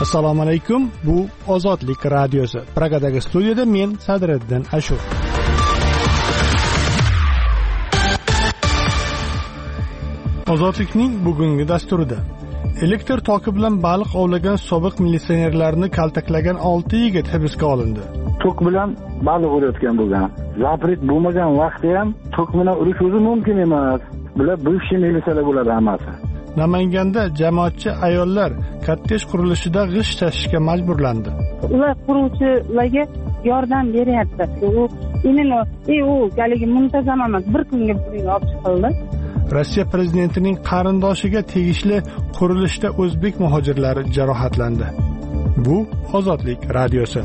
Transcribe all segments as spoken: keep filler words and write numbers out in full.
Assalomu alaykum. Bu Ozodlik radiosi. Pragadagi studiyada men Sadriddin Ashur. Ozodlikning bugungi dasturida elektr toki bilan baliq ovlagan sobiq militsionerlarni kaltaklagan olti yigit hibsga olindi. Tok bilan baliq urayotgan bo'lgan. Zapret bo'lmagan vaqtda ham tok bilan urish o'zi mumkin emas. Bular buvshi militsiyalar bo'ladi hammasi. Namanganda jamoatchi ayollar kortej qurilishida g'isht tashishga majburlandi. Ular quruvchilarga yordam beryapti. U inini, u galigi muntazam emas, bir kunga pulini olib chiqildi. Rossiya prezidentining qarindoshiga tegishli qurilishda o'zbek muhojirlari jarohatlandi. Bu Ozodlik radiosi.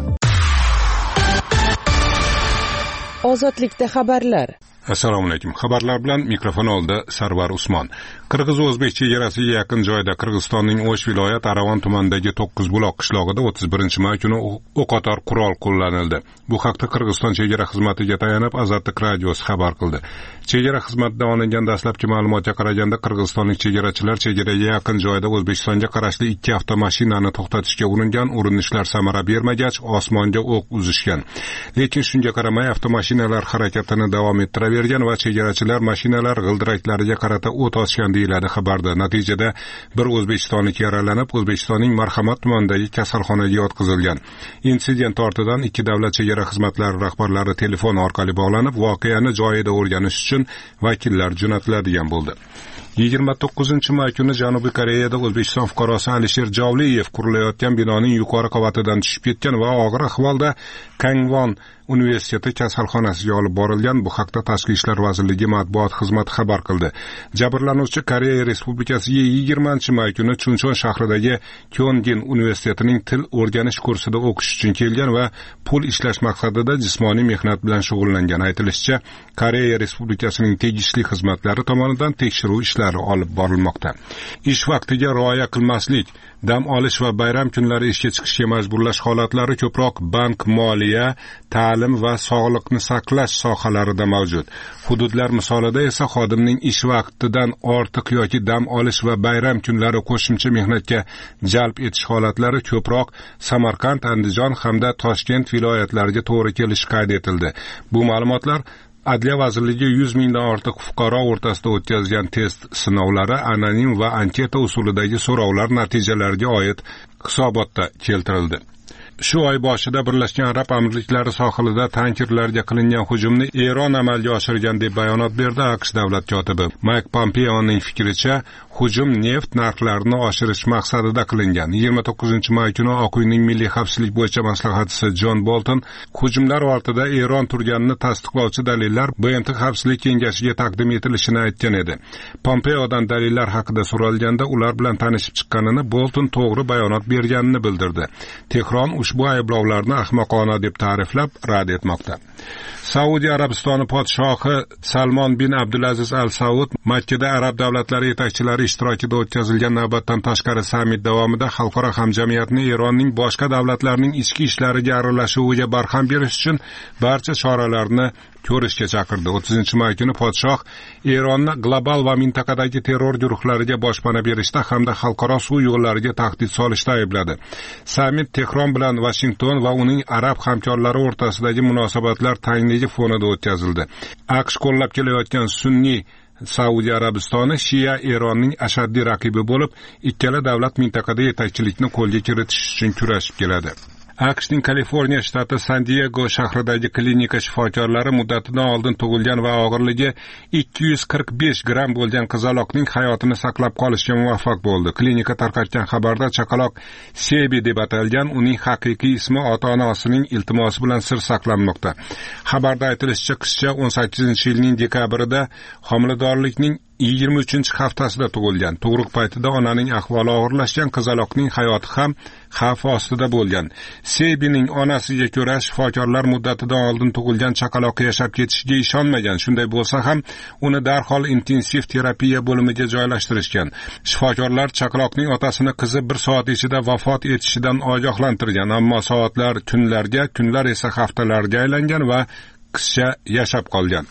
Ozodlikda xabarlar. Assalomu alaykum. Xabarlar bilan mikrofon oldida Sarvar Usmon. Qirg'iz-o'zbek chegarasiga yaqin joyda Qirg'izistonning O'sh viloyat Aravon tumanidagi to'qqiz buloq qishlog'ida o'ttiz birinchi may kuni o'qotar qurol qo'llanildi. Bu haqda Qirg'iziston chegara xizmatiga tayanib Azadlik radiosi xabar qildi. Chegara xizmatidan olingan dastlabki ma'lumotga qaraganda Qirg'izistonlik chegarachilar chegaraga yaqin joyda O'zbekistonga qarashli ikki avtomashinani to'xtatishga uringan, urinishlar samara bermagach, osmonga o'q uzishgan. Lekin shunga qaramay avtomashinalar harakatini davom ettiravergan va chegarachilar mashinalar g'ildiraklariga qarata o't ochgan deyiladi xabarda. Natijada bir o'zbekistonlik yaralanib, O'zbekistonning Marhamat tumanidagi kasalxonaga yotqizilgan. Insident ortidan ikki davlat chegara xizmatlari rahbarlari telefon orqali bog'lanib, voqeani joyida o'rganish uchun vakillar jo'natiladigan bo'ldi. yigirma to'qqizinchi may kuni Janubiy Koreyada O'zbekiston fuqarosi Alisher Javliyev qurilayotgan binoning yuqori qavatidan tushib ketgan va og'ir ahvolda Kangwon universiteti kasalxonasiga olib borilgan. Bu haqda Tashqi ishlar vazirligi matbuot xizmati xabar qildi. Jabrlanuvchi Koreya Respublikasiga yigirmanchi may kuni Chunchon shahridagi Kyongin universitetining til o'rganish kursida o'qish uchun kelgan va pul ishlash maqsadida jismoniy mehnat bilan shug'ullangan. Aytilishicha, Koreya Respublikasining tegishli xizmatlari tomonidan tekshiruv ishlari olib borilmoqda. Ish vaqtiga rioya qilmaslik, dam olish va bayram kunlari ishga chiqishga majburlash holatlari ko'proq bank, moliya, ta'lim va sog'liqni saqlash sohalarida mavjud. Hududlar misolida esa xodimning ish vaqtidan ortiq yoki dam olish va bayram kunlari qo'shimcha mehnatga jalb etish holatlari ko'proq Samarqand, Andijon hamda Toshkent viloyatlariga to'g'ri kelishi qayd etildi. Bu ma'lumotlar Adliya vazirligi yuz mingdan ortiq fuqaro o'rtasida o'tkazgan test sinovlari, anonim va anketa usulidagi so'rovlar natijalariga oid hisobotda keltirildi. Shu oy boshida Birlashgan Arab Amirliklari sohilida tankerlarga qilingan hujumni Eron amalga oshirgan deb bayonot berdi AQSh davlat kotibi. Mike Pompeoning fikricha, hujum neft narxlarini oshirish maqsadida qilingan. yigirma to'qqizinchi may kuni Oq uyning milliy xavfsizlik bo'yicha maslahatchisi John Bolton hujumlar ortida Eron turganini tasdiqlovchi dalillar B M T Xavfsizlik kengashiga taqdim etilishini aytgan edi. Pompeodan dalillar haqida so'ralganda ular bilan tanishib chiqqanini, Bolton to'g'ri bayonot berganini bildirdi. Tehron ushbu ayblovlarni ahmoqona deb ta'riflab rad etmoqda. Saudiya Arabistoni podshohi Salmon bin Abdulaziz Al Saud Makkada arab davlatlari yetakchilari ishtirokida o'tkazilgan navbatdan tashqari sammit davomida xalqaro hamjamiyatni Eronning boshqa davlatlarning ichki ishlariga aralashuviga barham berish uchun barcha choralarni ko'rishga chaqirdi. o'ttizinchi may kuni podshoh Eronni global va mintaqadagi terror guruhlariga boshpana berishda hamda xalqaro suv yo'llariga tahdid solishda aybladi. Sammit Tehron bilan Washington va uning arab hamkorlari o'rtasidagi munosabatlar tangligi fonida o'tkazildi. AQSh qo'llab kelayotgan sunniy Saudiya Arabistoni Shia Eronning ashaddiy raqibi bo'lib, ikkala davlat mintaqada yetakchilikni qo'lga kiritish uchun kurashib keladi. AQShning Kaliforniya shtati San-Diego shahridagi klinika shifokorlari muddatidan oldin tug'ilgan va og'irligi ikki yuz qirq besh gramm bo'lgan qizaloqning hayotini saqlab qolishga muvaffaq bo'ldi. Klinika tarqatgan xabarda chaqaloq Sebi deb atalgan, uning haqiqiy ismi ota-onasining iltimosi bilan sir saqlanmoqda. Xabarda aytilishicha, qizcha o'n sakkizinchi yilning dekabrida homiladorlikning yigirma uchinchi haftasida tug'ilgan. Tug'ruq paytida onaning ahvoli og'irlashgan, qizaloqning hayoti ham xavf ostida bo'lgan. Sebining onasiga ko'ra, shifokorlar muddatidan oldin tug'ilgan chaqaloq yashab ketishiga ishonmagan. Shunday bo'lsa ham, uni darhol intensiv terapiya bo'limiga joylashtirishgan. Shifokorlar chaqaloqning otasini qizi bir soat ichida vafot etishidan ogohlantirgan, ammo soatlar kunlarga, kunlar esa haftalarga aylangan va qizcha yashab qolgan.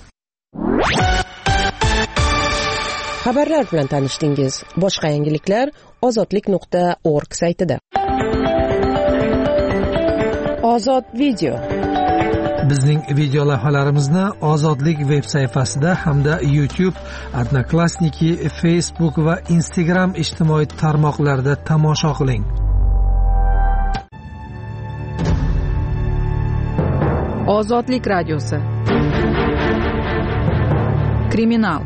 Xabarlar bilan tanishdingiz. Boshqa yangiliklar ozodlik nuqta org saytida. Ozod video. Bizning video lavhalarimizni Ozodlik veb sayfasida hamda YouTube, Odnoklassniki, Facebook va Instagram ijtimoiy tarmoqlarida tomosha qiling. Ozodlik radiosi. Kriminal.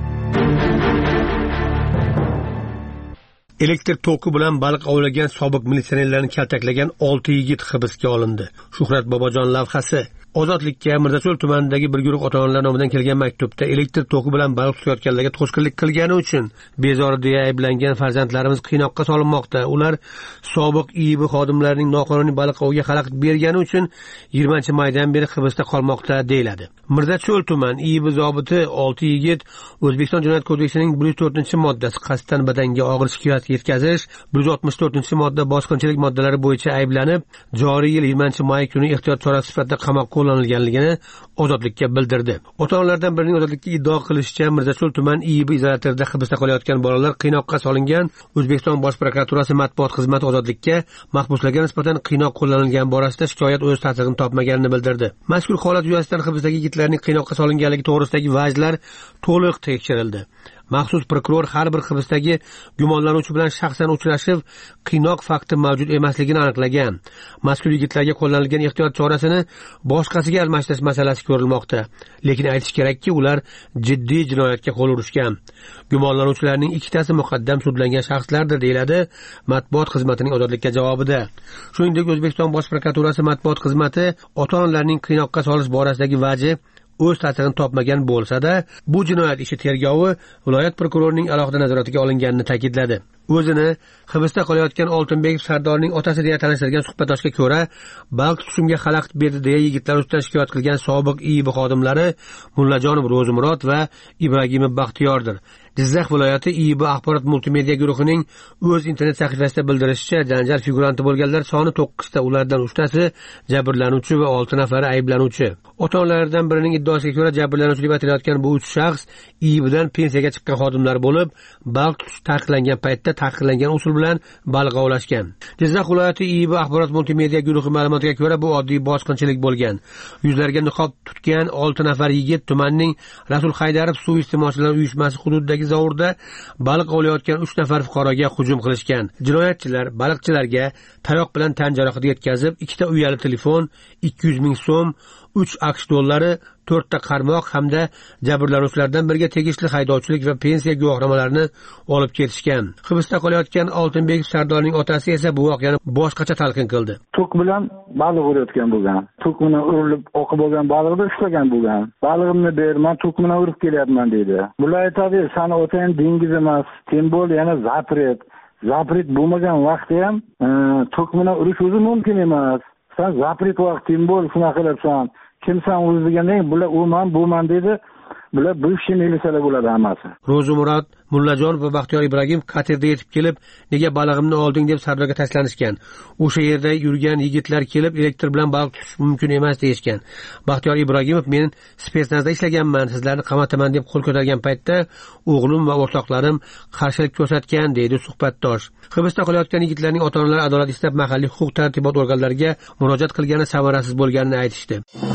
Elektr toki bilan baliq ovlagan sobiq militsionerlarni kaltaklagan olti yigit hibsga olindi. Shuhrat Bobojon lavhasi. Ozodlikka Mirzacho'l tumanidagi bir guruh ota-onalar nomidan kelgan maktubda elektr toki bilan baliq tutayotganlarga to'sqinlik qilgani uchun bezori deya ayblangan farzandlarimiz qiynoqqa solinmoqda. Ular sobiq I I B xodimlarining noqonuniy baliq oviga xalaqit bergani uchun yigirmanchi maydan beri hibsda qolmoqda deyiladi. Mirzacho'l tuman I I B zobiti olti yigit O'zbekiston Jinoyat kodeksining bir yuz to'rtinchi moddasi qasddan badanga og'ir shikoyat yetkazish, bir yuz oltmish to'rtinchi modda bosqinchilik moddalari bo'yicha ayblanib, joriy yil yigirmanchi may kuni ehtiyot chorasi sifatida qamoqqa qo'llanilganligini Ozodlikka bildirdi. Ota-onalardan birining Ozodlikka iddao qilishicha, Mirzacho'l tuman I I B izolyatorida hibsda qolayotgan bolalar qiynoqqa solingan. O'zbekiston Bosh prokuraturasi matbuot xizmati Ozodlikka mahbuslarga nisbatan qiynoq qo'llanilgani borasida shikoyat o'z tasdig'ini topmaganini bildirdi. Mazkur holat yuzasidan hibsdagi yigitlarning qiynoqqa solinganligi to'g'risidagi vajlar to'liq tekshirildi. Maxsus prokuror har bir hibsdagi gumonlanuvchi bilan shaxsan uchrashib, qiynoq fakti mavjud emasligini aniqlagan. Mazkur yigitlarga qo'llanilgan ehtiyot chorasini boshqasiga almashtirish masalasi ko'rilmoqda. Lekin aytish kerakki, ular jiddiy jinoyatga qo'l urishgan. Gumonlanuvchilarning ikkitasi muqaddam sudlangan shaxslardir, deyiladi matbuot xizmatining Ozodlikka javobida. Shuningdek, O'zbekiston Bosh prokuraturasi matbuot xizmati ota-onalarning qiynoqqa solish borasidagi vaji o'z tasdig'ini topmagan bo'lsa-da, bu jinoyat ishi tergovi viloyat prokurorining alohida nazoratiga olinganini ta'kidladi. O'zini hibsda qolayotgan Oltinbek Sardorning otasi deya tanishtirgan suhbatdoshga ko'ra, baliq tutishimga xalaqit berdi deya yigitlar ustidan shikoyat qilgan sobiq I I B xodimlari Mullajonov Ro'zimurod va Ibragimov Baxtiyordir. Jizzax viloyati I I B axborot multimedia guruhining o'z internet sahifasida bildirishicha, janjal figuranti bo'lganlar soni to'qqizta, ulardan uchtasi jabrlanuvchi va olti nafari ayblanuvchi. Ota-onalardan birining iddaosiga ko'ra, jabrlanuvchi deb aytilayotgan bu uch shaxs I I B'dan pensiyaga chiqqan xodimlar bo'lib, baliq tutish taqiqlangan paytda taqiqlangan usul bilan baliq ovlashgan. Jizzax viloyati I I B axborot multimedia guruhi ma'lumotiga ko'ra, bu oddiy bosqinchilik bo'lgan. Yuzlarga niqob tutgan olti nafar yigit tumanning Rasul Haydarov suv iste'molchilar uyushmasi hududidagi zavurda baliq ovlayotgan uch nafar fuqaroga hujum qilishgan. Jinoyatchilar baliqchilarga tayoq bilan tan jarohati yetkazib, ikkita uyali telefon, ikki yuz ming so'm, uch aqsh dollari, to'rtta qarmoq hamda jabrlanuvchilardan biriga tegishli haydovchilik va pensiya guvohnomalarini olib ketishgan. Hibsda qolayotgan Oltinbek Sardorning otasi esa bu voqeani boshqacha talqin qildi. Tok bilan baliq urayotgan bo'lgan. Tok bilan urilib oqib bo'lgan baliqni ushlagan bo'lgan. Balig'imni ber, men tok bilan urib kelyapman dedi. Bular aytadi, "Sani otang dengiz emas, tem bo'l, yana zapret." Zapret bo'lmagan vaqtda ham tok bilan urish o'zi mumkin emas. Sen zapret vaqting bo'l, shunaqa qilyapsan. Kimsan o'zi degandan bular o'man bo'man dedi. Bular bivshiy militsiyalar bo'ladi hammasi. Ro'zimurod, Mullajon va Baxtiyor Ibragimov katerda yetib kelib, nega balig'imni olding deb Sardorga tashlanishgan. O'sha yerda yurgan yigitlar kelib, elektr bilan baliq tutish mumkin emas deyishgan. Baxtiyor Ibragimov, men spetsnazda ishlaganman, sizlarni qamataman deb qo'l ko'targan paytda o'g'lim va o'rtoqlarim qarshilik ko'rsatgan, deydi suhbatdosh. Hibsda qolayotgan yigitlarning ota-onalari adolat istab mahalliy huquq-tartibot organlariga murojaat qilgani samarasiz bo'lganini aytishdi.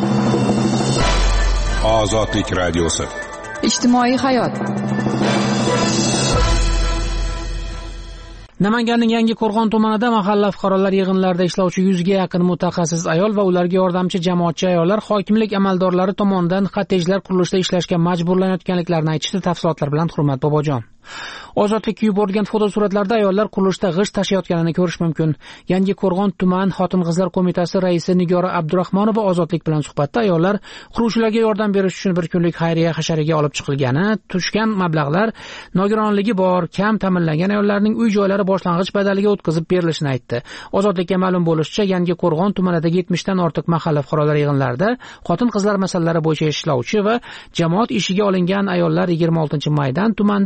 Ozodlik radiosi. Ijtimoiy hayot. Namanganning Yangi Qo'rg'on tumanida mahalla fuqarolar yig'inlarida ishlovchi yuzga yaqin mutaxassis ayol va ularga yordamchi jamoatchi ayollar hokimlik amaldorlari tomonidan kottejlar qurilishida ishlashga majburlanayotganliklarini aytishdi. Tafsilotlar bilan Hurmat Bobojon. Ozodlikka yuborilgan fotosuratlarda ayollar qurilishda g'isht tashiyotganini ko'rish mumkin. Yangi Qo'rg'on tuman xotin-qizlar qo'mitasi raisi Nigora Abdurahmonova Ozodlik bilan suhbatda ayollar quruvchilarga yordam berish uchun bir kunlik xayriya hashariga olib chiqilgani, tushgan mablag'lar nogironligi bor, kam ta'minlangan ayollarning uy-joylari boshlang'ich badaliga o'tkazib berilishini aytdi. Ozodlikka ma'lum bo'lishicha, Yangi Qo'rg'on tumanidagi yetmishdan ortiq mahalla fuqarolar yig'inlarida xotin-qizlar masalalari bo'yicha ishlovchi va jamoat ishiga olingan ayollar yigirma oltinchi maydan tumanda qurilayotgan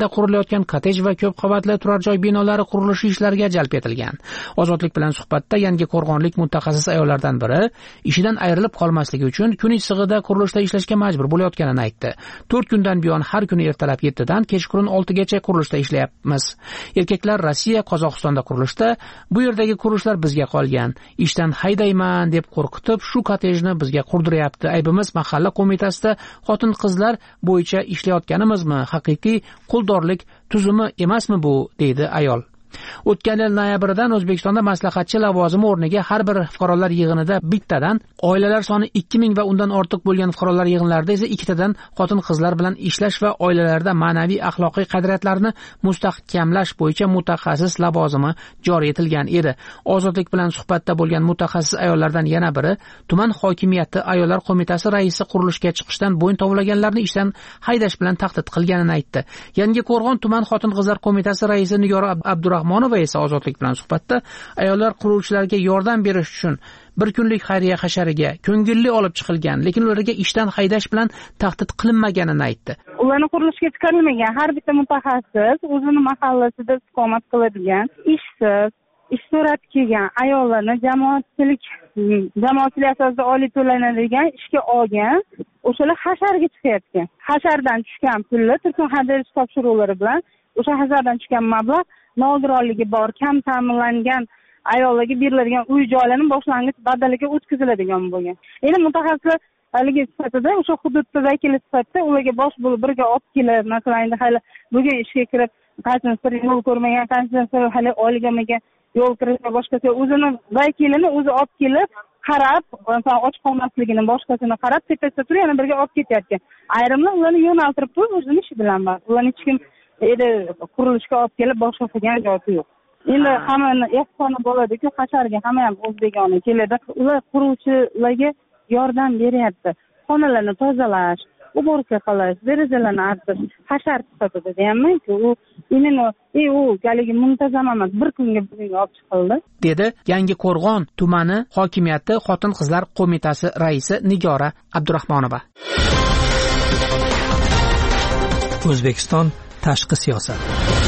ishlayotgan kottej va ko'p qavatli turar joy binolari qurilishi ishlariga jalb etilgan. Ozodlik bilan suhbatda yangi qo'rg'onlik mutaxassis ayollardan biri ishidan ayrilib qolmasligi uchun kun issig'ida qurilishda ishlashga majbur bo'layotganini aytdi. to'rt kundan buyon har kuni ertalab yettidan kechqurun oltigacha qurilishda ishlayapmiz. Erkaklar Rossiya, Qozog'istonda qurilishda, bu yerdagi qurilishlar bizga qolgan. Ishdan haydayman deb qo'rqitib, shu kottejni bizga qurdiryapti. Aybimiz mahalla qo'mitasida xotin-qizlar bo'yicha ishlayotganimizmi? Haqiqiy quldorlik tuzumi emasmi bu, deydi ayol. O'tgan yil noyabrdan O'zbekistonda maslahatchi lavozimi o'rniga har bir fuqarolar yig'inida bittadan, oilalar soni ikki ming va undan ortiq bo'lgan fuqarolar yig'inlarida esa ikkitadan xotin-qizlar bilan ishlash va oilalarda ma'naviy axloqiy qadriyatlarni mustahkamlash bo'yicha mutaxassis lavozimi joriy etilgan edi. Ozodlik bilan suhbatda bo'lgan mutaxassis ayollardan yana biri tuman hokimiyati ayollar qo'mitasi raisi qurilishga chiqishdan bo'yin tovlaganlarni ishdan haydash bilan tahdid qilganini aytdi. Yangi Qo'rg'on tuman xotin-qizlar qo'mitasi raisi Nigora Abdurahmonova esa Ozodlik bilan suhbatda ayollar quruvchilarga yordam berish uchun bir kunlik xayriya hashariga ko'ngilli olib chiqilgan, lekin ularga ishdan haydash bilan tahdid qilinmaganini aytdi. Ularni qurilishga chiqarilmagan har bitta mutaxassis o'zini mahallasida istiqomat qiladigan, ishsiz, ish so'rab kelgan ayollarni jamoatchilik jamoatchilik asosida oylik to'lanadigan ishga olgan, o'shalar hasharga chiqayotgan. Hashardan tushgan pulni turkum hadirish topshiriqlari bilan o'sha hashardan tushgan mablag' nogironligi bor, kam ta'minlangan ayollarga beriladigan uy joylarning boshlang'ich badaliga o'tkaziladigan bo'lgan. Endi mutaxassislar haligi sifatida o'sha hududda vakili sifatida ularga bosh bo'lib birga olib kelib, masalan, endi hali bugun ishga kirib, qanchasi yo'l ko'rmagan, qanchasi hali oylik olmagan, yo'l kirish va boshqasi o'zini vakilini o'zi olib kelib, qarab, masalan, och qolmasligini, boshqasini qarab, tepasida turib, yana birga olib ketayotgan. Ayrimlar ularni yo'naltirib qo'yib, o'zining ishi bilan bor. Ularni hech kim endi qurilishga olib kelib boshqa qilgan joyi yo'q. Endi hammani ehsoni bo'ladi-ku, hasharga hamma ham o'zbegona keladi. Ular quruvchilarga yordam beryapti. Xonalarni tozalash, uborka qilish, derazalarni artish, hashar sifatida deyapman-ku, u imенно e u galigi muntazam emas, bir kunga bir kunga olib chiqildi, dedi Yangi Qo'rg'on tumani hokimiyati xotin-qizlar qo'mitasi raisi Nigora Abdurahmonova. O'zbekiston tashqi siyosat.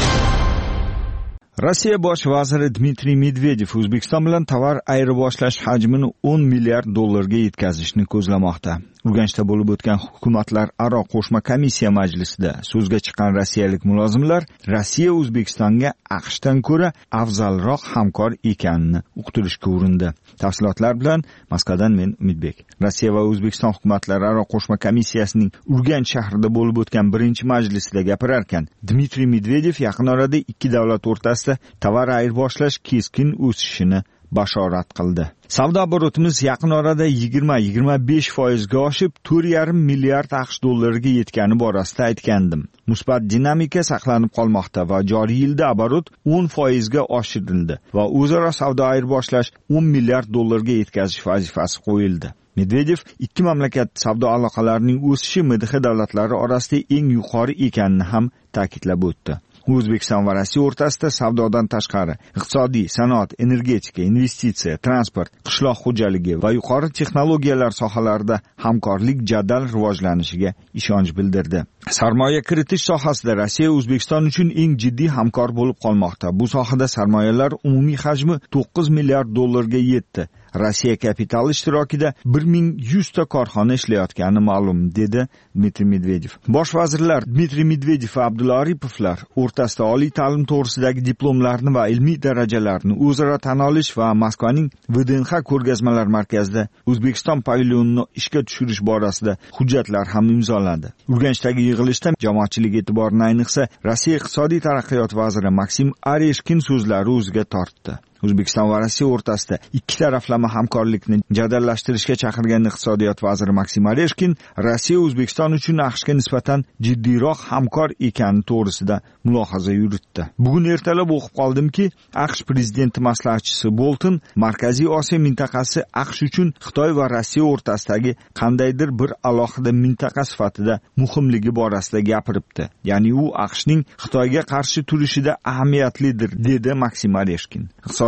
Rossiya bosh vaziri Dmitriy Medvedev O'zbekiston bilan tovar ayirboshlash hajmini o'n milliard dollarga yetkazishni ko'zlamoqda. Urganchda bo'lib o'tgan hukumatlararo qo'shma komissiya majlisida so'zga chiqqan rossiyalik mulozimlar Rossiya O'zbekistonga AQShdan ko'ra afzalroq hamkor ekanini uqtirishga urindi. Tafsilotlar bilan Moskvadan men Umidbek. Rossiya va O'zbekiston hukumatlararo qo'shma komissiyasining Urganch shahrida bo'lib o'tgan birinchi majlisida gapirarkan, Dmitriy Medvedev yaqin orada ikki davlat o'rtasida tovar ayirboshlash keskin o'sishini bashorat qildi. Savdo oborotimiz yaqin orada yigirma yigirma besh foizga oshib, to'rt yarim milliard AQSh dollariga yetgani borasida aytgandim. Musbat dinamika saqlanib qolmoqda va joriy yilda oborot o'n foizga oshirildi va o'zaro savdo ayirboshlash o'n milliard dollarga yetkazish vazifasi qo'yildi. Medvedev ikki mamlakat savdo aloqalarining o'sishi M D H davlatlari orasida eng yuqori ekanini ham ta'kidlab o'tdi. O'zbekiston va Rossiya o'rtasida savdodan tashqari iqtisodiy, sanoat, energetika, investitsiya, transport, qishloq xo'jaligi va yuqori texnologiyalar sohalarida hamkorlik jadal rivojlanishiga ishonch bildirdi. Sarmoya kiritish sohasida Rossiya O'zbekiston uchun eng jiddiy hamkor bo'lib qolmoqda. Bu sohada sarmoyalar umumiy hajmi to'qqiz milliard dollarga yetdi. Rossiya kapitali ishtirokida bir ming yuz ta korxona ishlayotgani ma'lum, dedi Dmitriy Medvedev. Bosh vazirlar Dmitriy Medvedev va Abdulla Aripovlar o'rtasida oliy ta'lim to'g'risidagi diplomlarni va ilmiy darajalarni o'zaro tan olish va Moskvaning V D N X ko'rgazmalar markazida O'zbekiston pavilyonini ishga tushirish borasida hujjatlar ham imzoladi. Urganchdagi yig'ilishda jamoatchilik e'tiborini ayniqsa Rossiya iqtisodiy taraqqiyot vaziri Maksim Areshkin so'zlari o'ziga tortdi. O'zbekiston va Rossiya o'rtasida ikki taraflama hamkorlikni jadallashtirishga chaqirgan iqtisodiyot vaziri Maksim Areshkin Rossiya O'zbekiston uchun AQShga nisbatan jiddiyroq hamkor ekani to'g'risida mulohaza yuritdi. Bugun ertalab o'qib qoldimki, AQSh prezidenti maslahatchisi Bolton Markaziy Osiyo mintaqasi AQSh uchun Xitoy va Rossiya o'rtasidagi qandaydir bir alohida mintaqa sifatida muhimligi borasida gapiribdi. Ya'ni u AQShning Xitoyga qarshi turishida ahamiyatlidir, dedi Maksim Areshkin.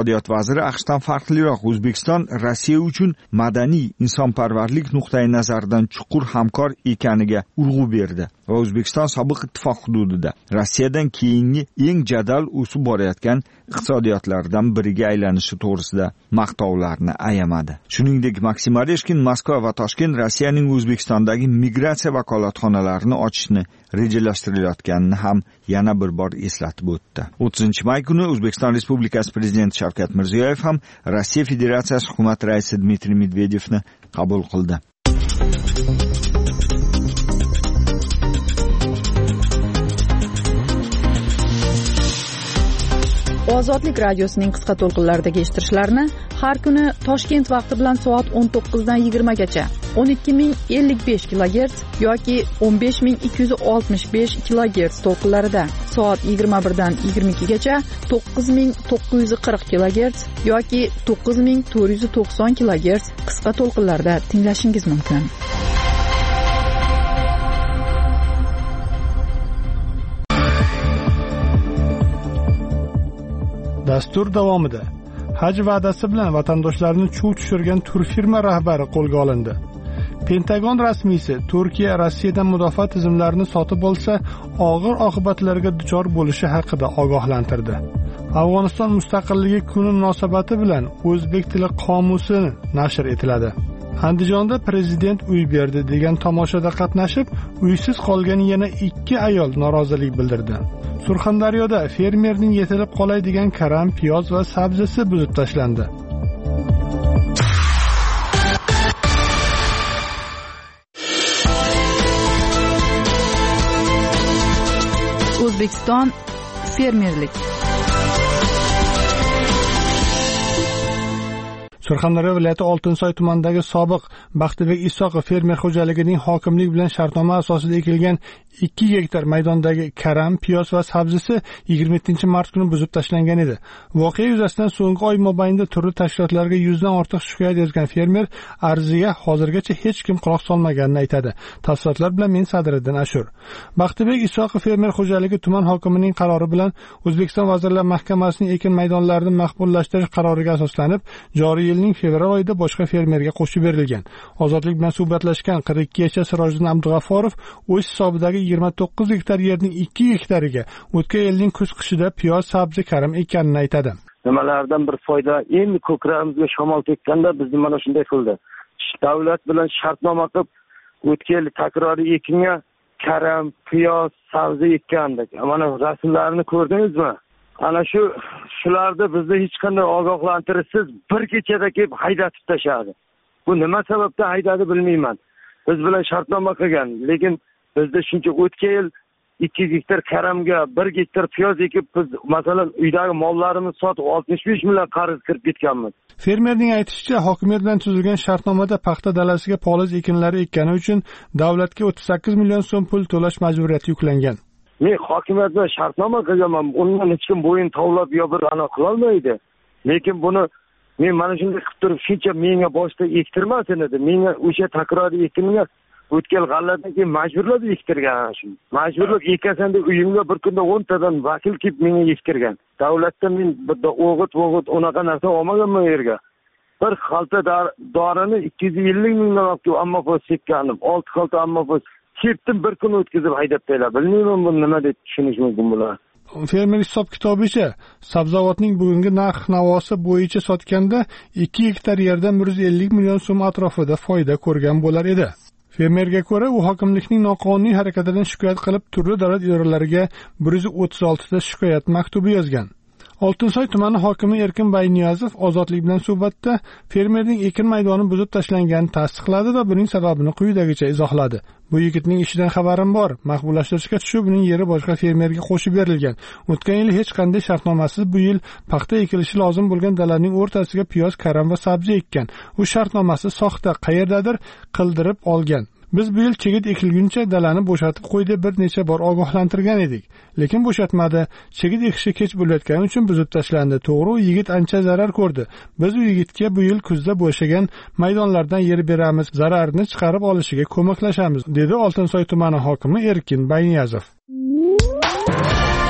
iqtisodiyot vaziri AQShdan farqliroq O'zbekiston Rossiya uchun madaniy, insonparvarlik nuqtai nazaridan chuqur hamkor ekaniga urg'u berdi va O'zbekiston sobiq ittifoq hududida Rossiyadan keyingi eng jadal o'sib borayotgan iqtisodiyotlardan biriga aylanishi to'g'risida maqtovlarni ayamadi. Shuningdek, Maksim Oreshkin Moskva va Toshkent Rossiyaning O'zbekistondagi migratsiya vakolatxonalarini ochishni rejalashtirilayotganini ham yana bir bor eslatib o'tdi. o'ttizinchi may kuni O'zbekiston Respublikasi Prezidenti Shavkat Mirziyoyev ham Rossiya Federatsiyasi hukumat raisi Dmitriy Medvedevni qabul qildi. Ozodlik radiosining qisqa to'lqinlardagi eshittirishlarini har kuni Toshkent vaqti bilan soat o'n to'qqizdan yigirmagacha o'n ikki ming ellik besh kilogerts yoki o'n besh ming ikki yuz oltmish besh kilogerts to'lqinlarida, soat yigirma birdan yigirma ikkigacha to'qqiz ming to'qqiz yuz qirq kilogerts yoki to'qqiz ming to'rt yuz to'qson kilogerts qisqa to'lqinlarda tinglashingiz mumkin. Dastur davomida haj va'dasi bilan vatandoshlarni chuv tushirgan turfirma rahbari qo'lga olindi. Pentagon rasmiysi Turkiya Rossiyadan mudofaa tizimlarini sotib olsa, og'ir oqibatlarga duchor bo'lishi haqida ogohlantirdi. Afg'oniston mustaqilligi kuni munosabati bilan o'zbek tili qomusi nashr etiladi. Andijonda prezident uy berdi degan tomoshada qatnashib, uysiz qolgan yana ikki ayol norozilik bildirdi. Surxondaryoda fermerning yetilib qolay degan karam, piyoz va sabzisi buzib tashlandi. O'zbekiston fermerlik. Surxondaryo viloyati Oltinsoy tumanidagi sobiq Baxtibek Isoqov fermer xo'jaligining hokimlik bilan shartnoma asosida ekilgan ikki gektar maydondagi karam, piyoz va sabzisi yigirma yettinchi mart kuni buzib tashlangan edi. Voqea yuzasidan so'nggi oy mobaynida turli tashkilotlarga yuzdan ortiq shikoyat yozgan fermer arziga hozirgacha hech kim quloq solmaganini aytadi. Tafsilotlar bilan men Sadriddin Ashur. Baxtibek Isoqov fermer xo'jaligi tuman hokimining qarori bilan O'zbekiston Vazirlar Mahkamasining ekin maydonlarini mahbullashtirish qaroriga asoslanib, joriy yilning fevral oyida boshqa fermerga qo'shib berilgan. Ozodlik bilan suhbatlashgan qirq ikki yashar Sirojiddin Abdug'afforov o'z hisobidagi yigirma to'qqiz gektar yerning ikki gektariga o'tgan yilning kuz qishida piyoz, sabzi, karam ekkanini aytadi. Nimalardan bir foyda, endi ko'kragimizga shamol tekkanda bizni mana shunday qildi. Davlat bilan shartnoma qilib o'tgan yil takroriy ekinga karam, piyoz, sabzi ekkandik. Mana rasmlarini ko'rdingizmi? Ana shu shularda bizni hech qanday ogohlantirishsiz bir kechada kelib haydatib tashadi. Bu nima sababdan haydadi bilmayman. Biz bilan shartnoma qilgan, lekin bizda shuncha o'tgan yil ikki gektar karamga bir gektar piyoz ekib, biz masalan uydagi mollarimizni sotib oltmish besh million qarz kirib ketganmiz. Fermerning aytishicha, hokimiyat bilan tuzilgan shartnomada paxta dalasiga poliz ekinlari ekkani uchun davlatga o'ttiz sakkiz million so'm pul to'lash majburiyati yuklangan. Men hokimiyat bilan shartnoma qilganman. Undan hech kim bo'yin tovlab yo bir ana qila olmaydi. Lekin buni men mana shunday qilib turib, shuncha menga boshda ektirmasin edi. Menga o'sha takroriy ekinga o'tgan g'alladan keyin majburlab ektirgan shu. Majburlab ekasan deb uyimga bir kunda o'ntadan vakil kelib menga ektirgan. Davlatdan men bitta o'g'it, o'g'it unaqa narsa olmaganman u yerga. Bir xalta dorini ikki yuz ellik mingdan olib ammo pos sekkanim. olti xalta ammo pos ketdim, bir kun o'tkazib haydab qo'ylar. Bilmayman bu nima deb tushunish mumkin bular. Fermer hisob kitobicha sabzavotning bugungi narx-navosi bo'yicha sotganda ikki gektar yerdan bir yuz ellik million so'm atrofida foyda ko'rgan bo'lar edi. Fermerga ko'ra, u hokimlikning noqonuniy harakatidan shikoyat qilib, turli davlat idoralariga bir yuz o'ttiz olti ta shikoyat maktubi yozgan. Oltinsoy tumani hokimi Erkin Bayniyazov Ozodlik bilan suhbatda fermerning ekin maydoni buzib tashlanganini tasdiqladi va buning sababini quyidagicha izohladi. Bu yigitning ishidan xabarim bor. Mahbullashtirishga tushib, uning yeri boshqa fermerga qo'shib berilgan. O'tgan yil hech qanday shartnomasiz bu yil paxta ekilishi lozim bo'lgan dalaning o'rtasiga piyoz, karam va sabzi ekkan. U shartnomasi soxta, qayerdadir qildirib olgan. Biz bu yil chigit ekilguncha dalani bo'shatib qo'y deb bir necha bor ogohlantirgan edik. Lekin bo'shatmadi. Chigit ekishi kech bo'layotgani uchun buzib tashlandi. To'g'ri, u yigit ancha zarar ko'rdi. Biz u yigitga bu yil kuzda bo'shagan maydonlardan yer beramiz, zararni chiqarib olishiga ko'maklashamiz, dedi Oltinsoy tumani hokimi Erkin Bayniyazov.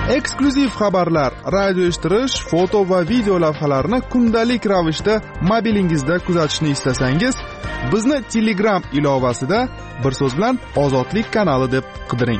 eksklyuziv xabarlar, radio eshittirish, foto va video lavhalarni kundalik ravishda mobilingizda kuzatishni istasangiz, bizni Telegram ilovasida bir so'z bilan Ozodlik kanali deb qidiring.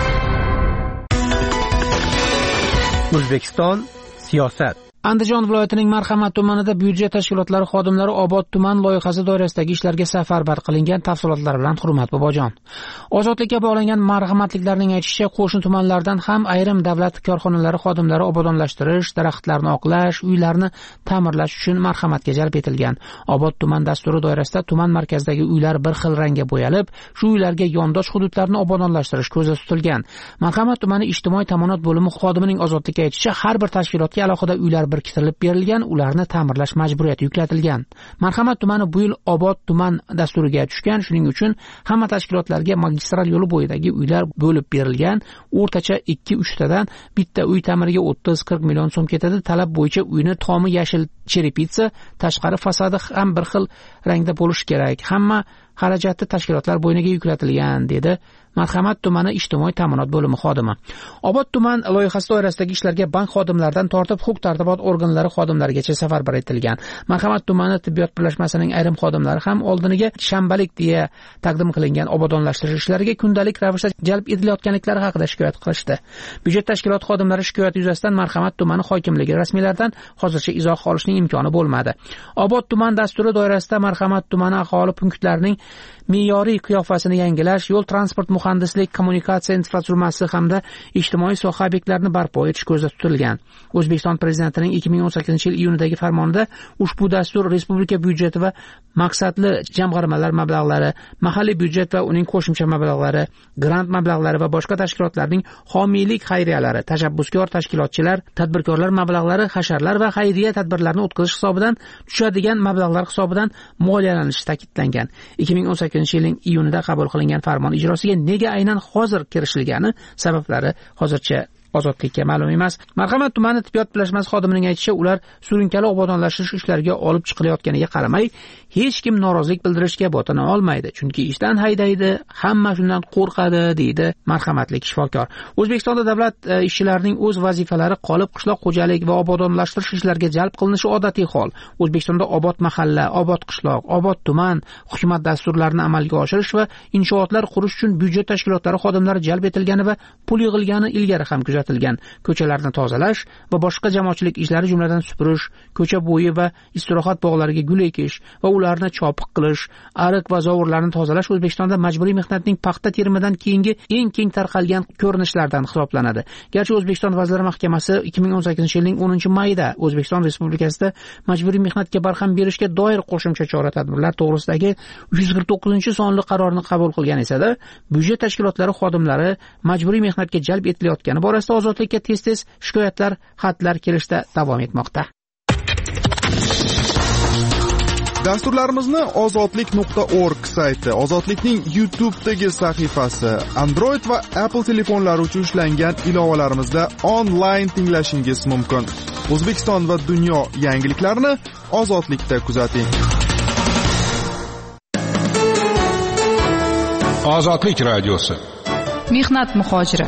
O'zbekiston siyosat. Andijon viloyatining Marhamat tumanida byudjet tashkilotlari xodimlari Obod tuman loyihasi doirasidagi ishlarga safarbar qilingan. Tafsilotlar bilan Hurmat Bobojon. Ozodlikka bog'langan marhamatliklarning aytishicha, qo'shni tumanlardan ham ayrim davlat korxonalari xodimlari obodonlashtirish, daraxtlarni oqlash, uylarni ta'mirlash uchun marhamatga jalb etilgan. Obod tuman dasturi doirasida tuman markazidagi uylar bir xil rangga bo'yalib, shu uylarga yondosh hududlarni obodonlashtirish ko'zda tutilgan. Marhamat tumani ijtimoiy ta'minot bo'limi xodimining Ozodlikka aytishicha, har bir tashkilotga alohida uylar biriktirilib berilgan, ularni ta'mirlash majburiyati yuklatilgan. Marhamat tumani bu yil Obod tuman dasturiga tushgan, shuning uchun hamma tashkilotlarga magistral yo'li bo'yidagi uylar bo'lib berilgan. O'rtacha ikki uch tadan bitta uy ta'miriga o'ttiz qirq million so'm ketadi. Talab bo'yicha uyni tomi yashil cherepitsa, tashqari fasadi ham bir xil rangda bo'lishi kerak. Hamma xarajatni tashkilotlar bo'yniga yuklatilgan, dedi Marhamat tumani ijtimoiy ta'minot bo'limi xodimi. Obod tuman loyihasi doirasidagi ishlarga bank xodimlaridan tortib huquq-tartibot organlari xodimlarigacha safarbar etilgan. Marhamat tumani tibbiyot birlashmasining ayrim xodimlari ham oldiniga shanbalik deya taqdim qilingan obodonlashtirish ishlariga kundalik ravishda jalb etilayotganliklari haqida shikoyat qilishdi. Byudjet tashkilot xodimlari shikoyati yuzasidan Marhamat tumani hokimligi rasmiylardan hozircha izoh olishning imkoni bo'lmadi. Obod tuman dasturi doirasida Marhamat tumani aholi punktlarining me'yoriy qiyofasini yangilash, yo'l transport muhandislik, kommunikatsiya infratuzilmasi hamda ijtimoiy soha obyektlarini barpo etish ko'zda tutilgan. O'zbekiston prezidentining ikki ming o'n sakkizinchi yil iyunidagi farmonida ushbu dastur respublika byudjeti va maqsadli jamg'armalar mablag'lari, mahalliy byudjet va uning qo'shimcha mablag'lari, grant mablag'lari va boshqa tashkilotlarning homiylik xayriyalari, tashabbuskor tashkilotchilar, tadbirkorlar mablag'lari, hasharlar va xayriya tadbirlarini o'tkazish hisobidan tushadigan mablag'lar hisobidan moliyalanishi ta'kidlangan. ikki ming o'n sakkizinchi yilning iyunida qabul qilingan farmon ijrosiga nega aynan hozir kirishilgani sabablari hozircha Ozodlikka ma'lum emas. Marhamat tumani tibbiyot birlashmasi xodimining aytishicha, ular surunkali obodonlashtirish ishlariga olib chiqilayotganiga qaramay, hech kim norozilik bildirishga botina olmaydi, chunki ishdan haydaydi, hamma shundan qo'rqadi, deydi marhamatlik shifokor. O'zbekistonda davlat ishchilarining o'z vazifalari qolib, qishloq xo'jalik va obodonlashtirish ishlariga jalb qilinishi odatiy hol. O'zbekistonda obod mahalla, obod qishloq, obod tuman hukumat dasturlarini amalga oshirish va inshootlar qurish uchun byudjet tashkilotlari xodimlari jalb etilgani va pul yig'ilgani ilgari ham kuzatilgan. Ko'chalarni tozalash va boshqa jamoatchilik ishlari, jumladan supurish, ko'cha bo'yi va istirohat bog'lariga gul ekish va ularni chopiq qilish, ariq va zovurlarni tozalash O'zbekistonda majburiy mehnatning paxta terimidan keyingi eng keng tarqalgan ko'rinishlardan hisoblanadi. Garchi O'zbekiston Vazirlar Mahkamasi ikki ming o'n sakkizinchi yilning o'ninchi mayida O'zbekiston Respublikasida majburiy mehnatga barham berishga doir qo'shimcha chora-tadbirlar to'g'risidagi uch yuz qirq to'qqizinchi sonli qarorni qabul qilgan esa-da, byudjet tashkilotlari xodimlari majburiy mehnatga jalb etilayotgani borasida Ozodlikka tez-tez shikoyatlar, xatlar kelishda davom etmoqda. Dasturlarimizni ozodlik nuqta org sayti, Ozodlikning YouTube'dagi sahifasi, Android va Apple telefonlari uchun ishlangan ilovalarimizda onlayn tinglashingiz mumkin. O'zbekiston va dunyo yangiliklarini Ozodlikda kuzating. Ozodlik radiosi. Mehnat muhojiri.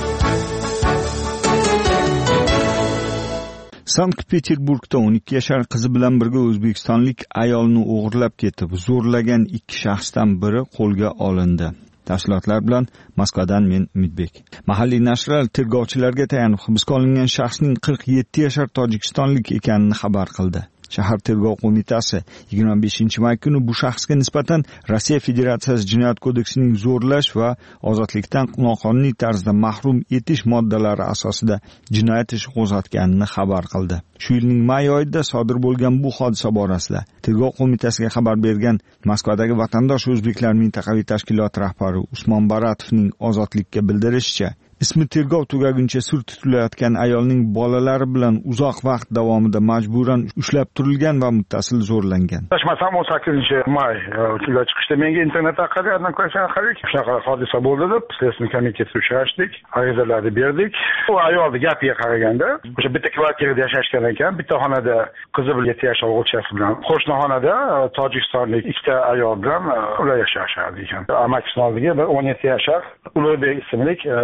Sankt-Peterburgda o'n ikki yashar qizi bilan birga o'zbekistonlik ayolni o'g'irlab ketib, zo'rlagan ikki shaxsdan biri qo'lga olindi. Tafsilotlar bilan Moskvadan men Umidbek. Mahalliy nashrlar tergovchilarga tayanib hibsga olingan shaxsning qirq yetti yashar tojikistonlik ekanini xabar qildi. Shahar tergov qo'mitasi yigirma beshinchi may kuni bu shaxsga nisbatan Rossiya Federatsiyasi Jinoyat kodeksining zo'rlash va ozodlikdan noqonuniy tarzda mahrum etish moddalari asosida jinoyat ishi qo'zg'atganini xabar qildi. Shu yilning may oyida sodir bo'lgan bu hodisa borasida tergov qo'mitasiga xabar bergan Moskvadagi vatandosh o'zbeklar mintaqaviy tashkiloti rahbari Usmon Baratovning Ozodlikka bildirishicha, ismi tergov tugaguncha sir tutilayotgan ayolning bolalari bilan uzoq vaqt davomida majburan ushlab turilgan va muttasil zo'rlangan. Adashmasam o'n sakkizinchi may uchiga chiqishda menga internet orqali одноклассник orqali shunaqa hodisa bo'ldi deb Следственный komitetga uchrashdik, arizalarni berdik. U ayolning gapiga qaraganda, o'sha bitta kvartirada yashashgan ekan, bitta xonada qizi bilan yetti yashar o'g'ilchasi bilan, qo'shni xonada tojikistonlik ikkita ayol bilan ular yashashardi ekan. Amakisini oldiga bir o'n yetti yashar Ulug'bek ismli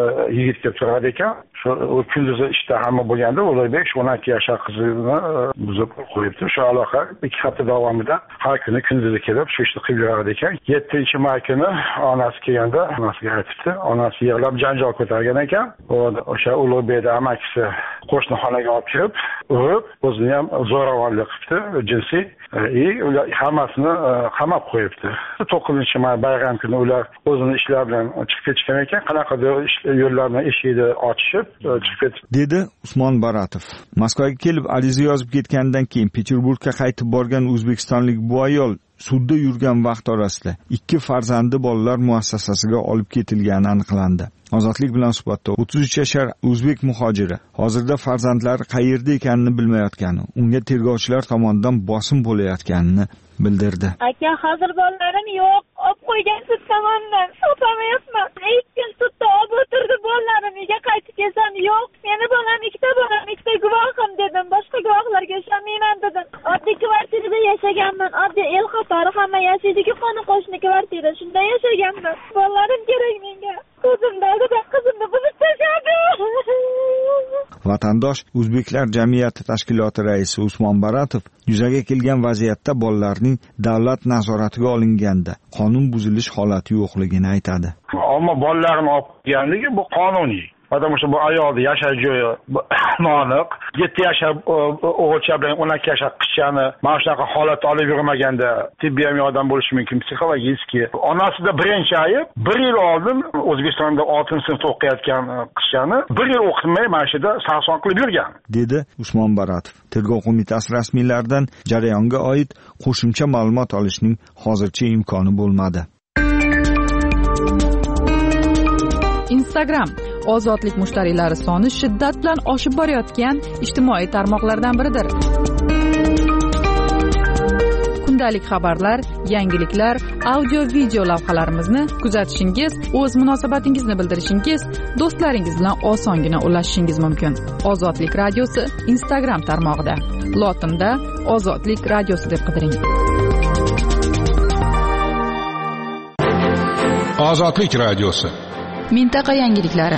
yigit kelib so'radi ekan. Shu kunduzi ishda hamma bo'lganda Ulug'bek o'n ikki yoshli qizini buzib qo'yibdi. Shu aloqa ikki hafta davomida har kuni kunduzi kelib shu ishni qilib yuradi ekan. yettinchi may kuni onasi kelganda onasiga aytibdi. Onasi yig'lab janjal ko'targan ekan. O'sha Ulug'bekning amakisi qo'shni xonaga olib kirib, urib, o'zini ham zo'ravonlik qilibdi, jinsiy. И ular hammasini qamab qo'yibdi. to'qqizinchi may bayram kuni ular o'zini ishlar bilan chiqib ketgan ekan. Qanaqadir yo'llarni eshikni ochib chiqib ketdi, dedi Usmon Baratov. Moskvaga kelib ariza yozib ketgandan keyin Peterburgga qaytib borgan o'zbekistonlik bu ayol sudda yurgan vaqt orasida ikki farzandi bolalar muassasasiga olib ketilgani aniqlandi. Ozodlik bilan suhbatda o'ttiz uch yashar o'zbek muhojiri hozirda farzandlari qayerda ekanini bilmayotgani, unga tergovchilar tomonidan bosim bo'layotganini bildirdi. Aka, hozir bolalarim yo'q, olib qo'ygan sud tomonidan so'ramayapman. ikki kun sudda olib o'tirdi bolalarim, uyga qaytib kelsam yo'q. Meni bolam ikkita bolam, ikkita guvohim dedim, boshqa guvohlarga ishonmayman dedim. Oddiy kvartirada yashaganman, oddiy el qatori hamma yashaydi-ku, qoni qo'shni kvartira, shunda yashaganman. Bolalarim kerak menga. Ko'zimda oldida qizimni buzib tashladi. Vatandosh O'zbeklar jamiyati tashkiloti raisi Usmon Baratov yuzaga kelgan vaziyatda bolalarning davlat nazoratiga olinganda qonun buzilish holati yo'qligini aytadi. Ammo bolalarni olib kelganligi bu qonuniy. Потому что bu ayolni yashash joyi noaniq. yetti yashar o'g'ilcha bilan o'n ikki yashar qizchani mana shunaqa holatda olib yurmaganda tibbiy yordam bo'lishi mumkin, psixologik. Onasida birinchi ayib, bir yil oldin O'zbekistonda oltinchi sinfda o'qiyotgan qizchani bir yil o'qitmay mana shu yerda sarson qilib yurgan, dedi Usmon Baratov. Tergov qo'mitasi rasmiylaridan jarayonga oid qo'shimcha ma'lumot olishning hozircha imkoni bo'lmadi. Instagram ozodlik mushtariylari soni shiddat bilan oshib borayotgan ijtimoiy tarmoqlardan biridir. Kundalik xabarlar, yangiliklar, audio-video lavhalarimizni kuzatishingiz, o'z munosabatingizni bildirishingiz, do'stlaringiz bilan osongina ulashishingiz mumkin. Ozodlik radiosi Instagram tarmog'ida. Lotinda Ozodlik radiosi deb qidiring. Ozodlik radiosi. Mintaqa yangiliklari.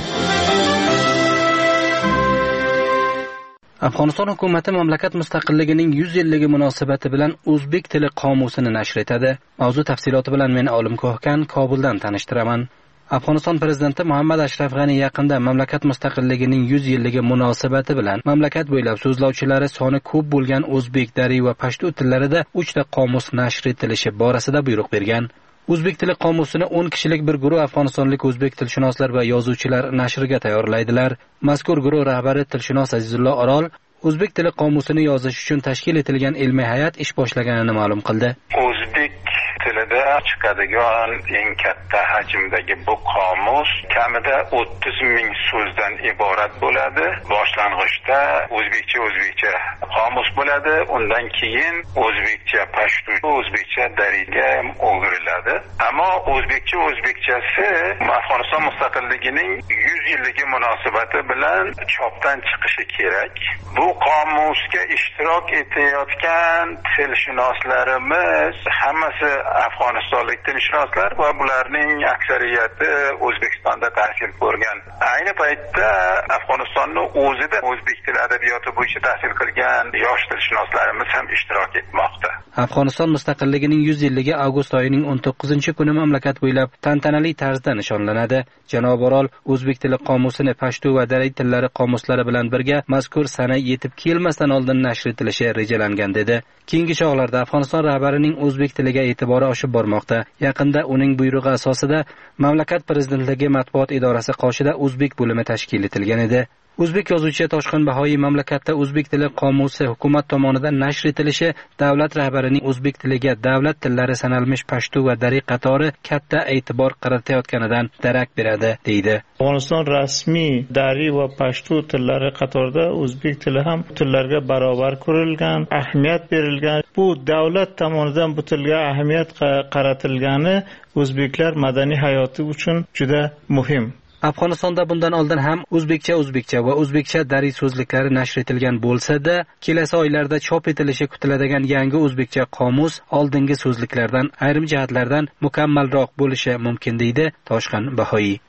Afg'oniston hukumati mamlakat mustaqilligining yuz yilligi munosabati bilan o'zbek tili qomusini nashr etadi. Mavzu tafsiloti bilan men Olim Ko'hkan Kobuldan tanishtiraman. Afg'oniston prezidenti Muhammad Ashraf G'ani yaqinda mamlakat mustaqilligining yuz yilligi munosabati bilan mamlakat bo'ylab so'zlovchilari soni ko'p bo'lgan o'zbek, dari va pashto tillarida uchta qomus nashr etilishi borasida buyruq bergan. O'zbek tili qomusini o'n kishilik bir guruh afg'onistonlik o'zbek tilshunoslar va yozuvchilar nashriga tayyorlaydilar. Mazkur guruh rahbari tilshunos Azizullo Orol o'zbek tili qomusini yozish uchun tashkil etilgan ilmiy hay'at ish boshlaganini ma'lum qildi. O'zbek tilida chiqadigan eng katta hajmdagi bu qomus kamida o'ttiz ming so'zdan iborat bo'ladi. Boshlang'ich o'zbekcha o'zbekcha qomus bo'ladi. Undan keyin o'zbekcha pashto, o'zbekcha dariga o'giriladi. Ammo o'zbekcha o'zbekchasi Afg'oniston mustaqilligining yuz yilligi munosabati bilan chopdan chiqishi kerak. Bu qomusga ishtirok etayotgan tilshunoslarimiz hammasi afg'onistonlik tilshunoslar va bularning aksariyati O'zbekistonda tahsil ko'rgan. Ayni paytda Afg'onistonning o'zida o'zbek tili adabiyoti bo'yicha tahsil qilgan yosh tilshunoslarimiz ham ishtirok etmoqda. Afg'oniston mustaqilligining yuz yilligi avgust oyining o'n to'qqizinchi kuni mamlakat bo'ylab tantanali tarzda nishonlanadi. Janob Orol o'zbek tili qomusini pashto va dari tillari qomuslari bilan birga mazkur sana yetib kelmasdan oldin nashr etilishi rejalangan dedi. Keyingi chog'larda Afg'oniston rahbarining o'zbek tiliga e'tibori oshib bormoqda. Yaqinda uning buyrug'i asosida mamlakat prezidentligi matbuot idorasi qoshida o'zbek bo'limi tashkil etilgan edi. O'zbek yozuvchi Toshqin Bahoiy mamlakatda o'zbek tili qomusi hukumat tomonidan nashr etilishi davlat rahbarining o'zbek tiliga davlat tillari sanalmish pashto va dari qatori katta e'tibor qaratayotganidan darak beradi, deydi. Afg'oniston rasmiy dari va pashto tillari qatorida o'zbek tili ham tillarga barobar ko'rilgan, ahamiyat berilgan. Bu davlat tomonidan bu tilga ahamiyat qaratilgani o'zbeklar madaniy hayoti uchun juda muhim. Afg'onistonda bundan oldin ham o'zbekcha o'zbekcha va o'zbekcha dari so'zliklari nashr etilgan bo'lsa-da, kelasi oylarda chop etilishi kutiladigan yangi o'zbekcha qomus oldingi so'zliklardan ayrim jihatlardan mukammalroq bo'lishi mumkin, deydi Toshqin Bahoiy.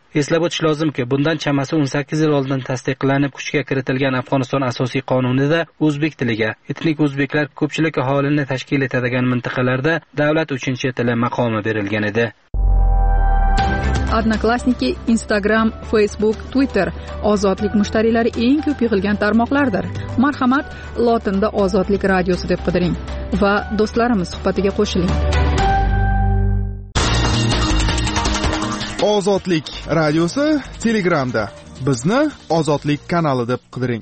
Eslab o'tish lozimki, bundan chamasi o'n sakkiz yil oldin tasdiqlanib kuchga kiritilgan Afg'oniston asosiy qonunida o'zbek tiliga, etnik o'zbeklar ko'pchilik aholini tashkil etadigan mintaqalarda davlat uchinchi tili maqomi berilgan edi. Odnoklassniki, Instagram, Facebook, Twitter ozodlik mushtariylari eng ko'p yig'ilgan tarmoqlardir. Marhamat, lotinda Ozodlik radiosi deb qidiring va do'stlarimiz suhbatiga qo'shiling. Ozodlik radiosi Telegramda. Bizni Ozodlik kanali deb qidiring.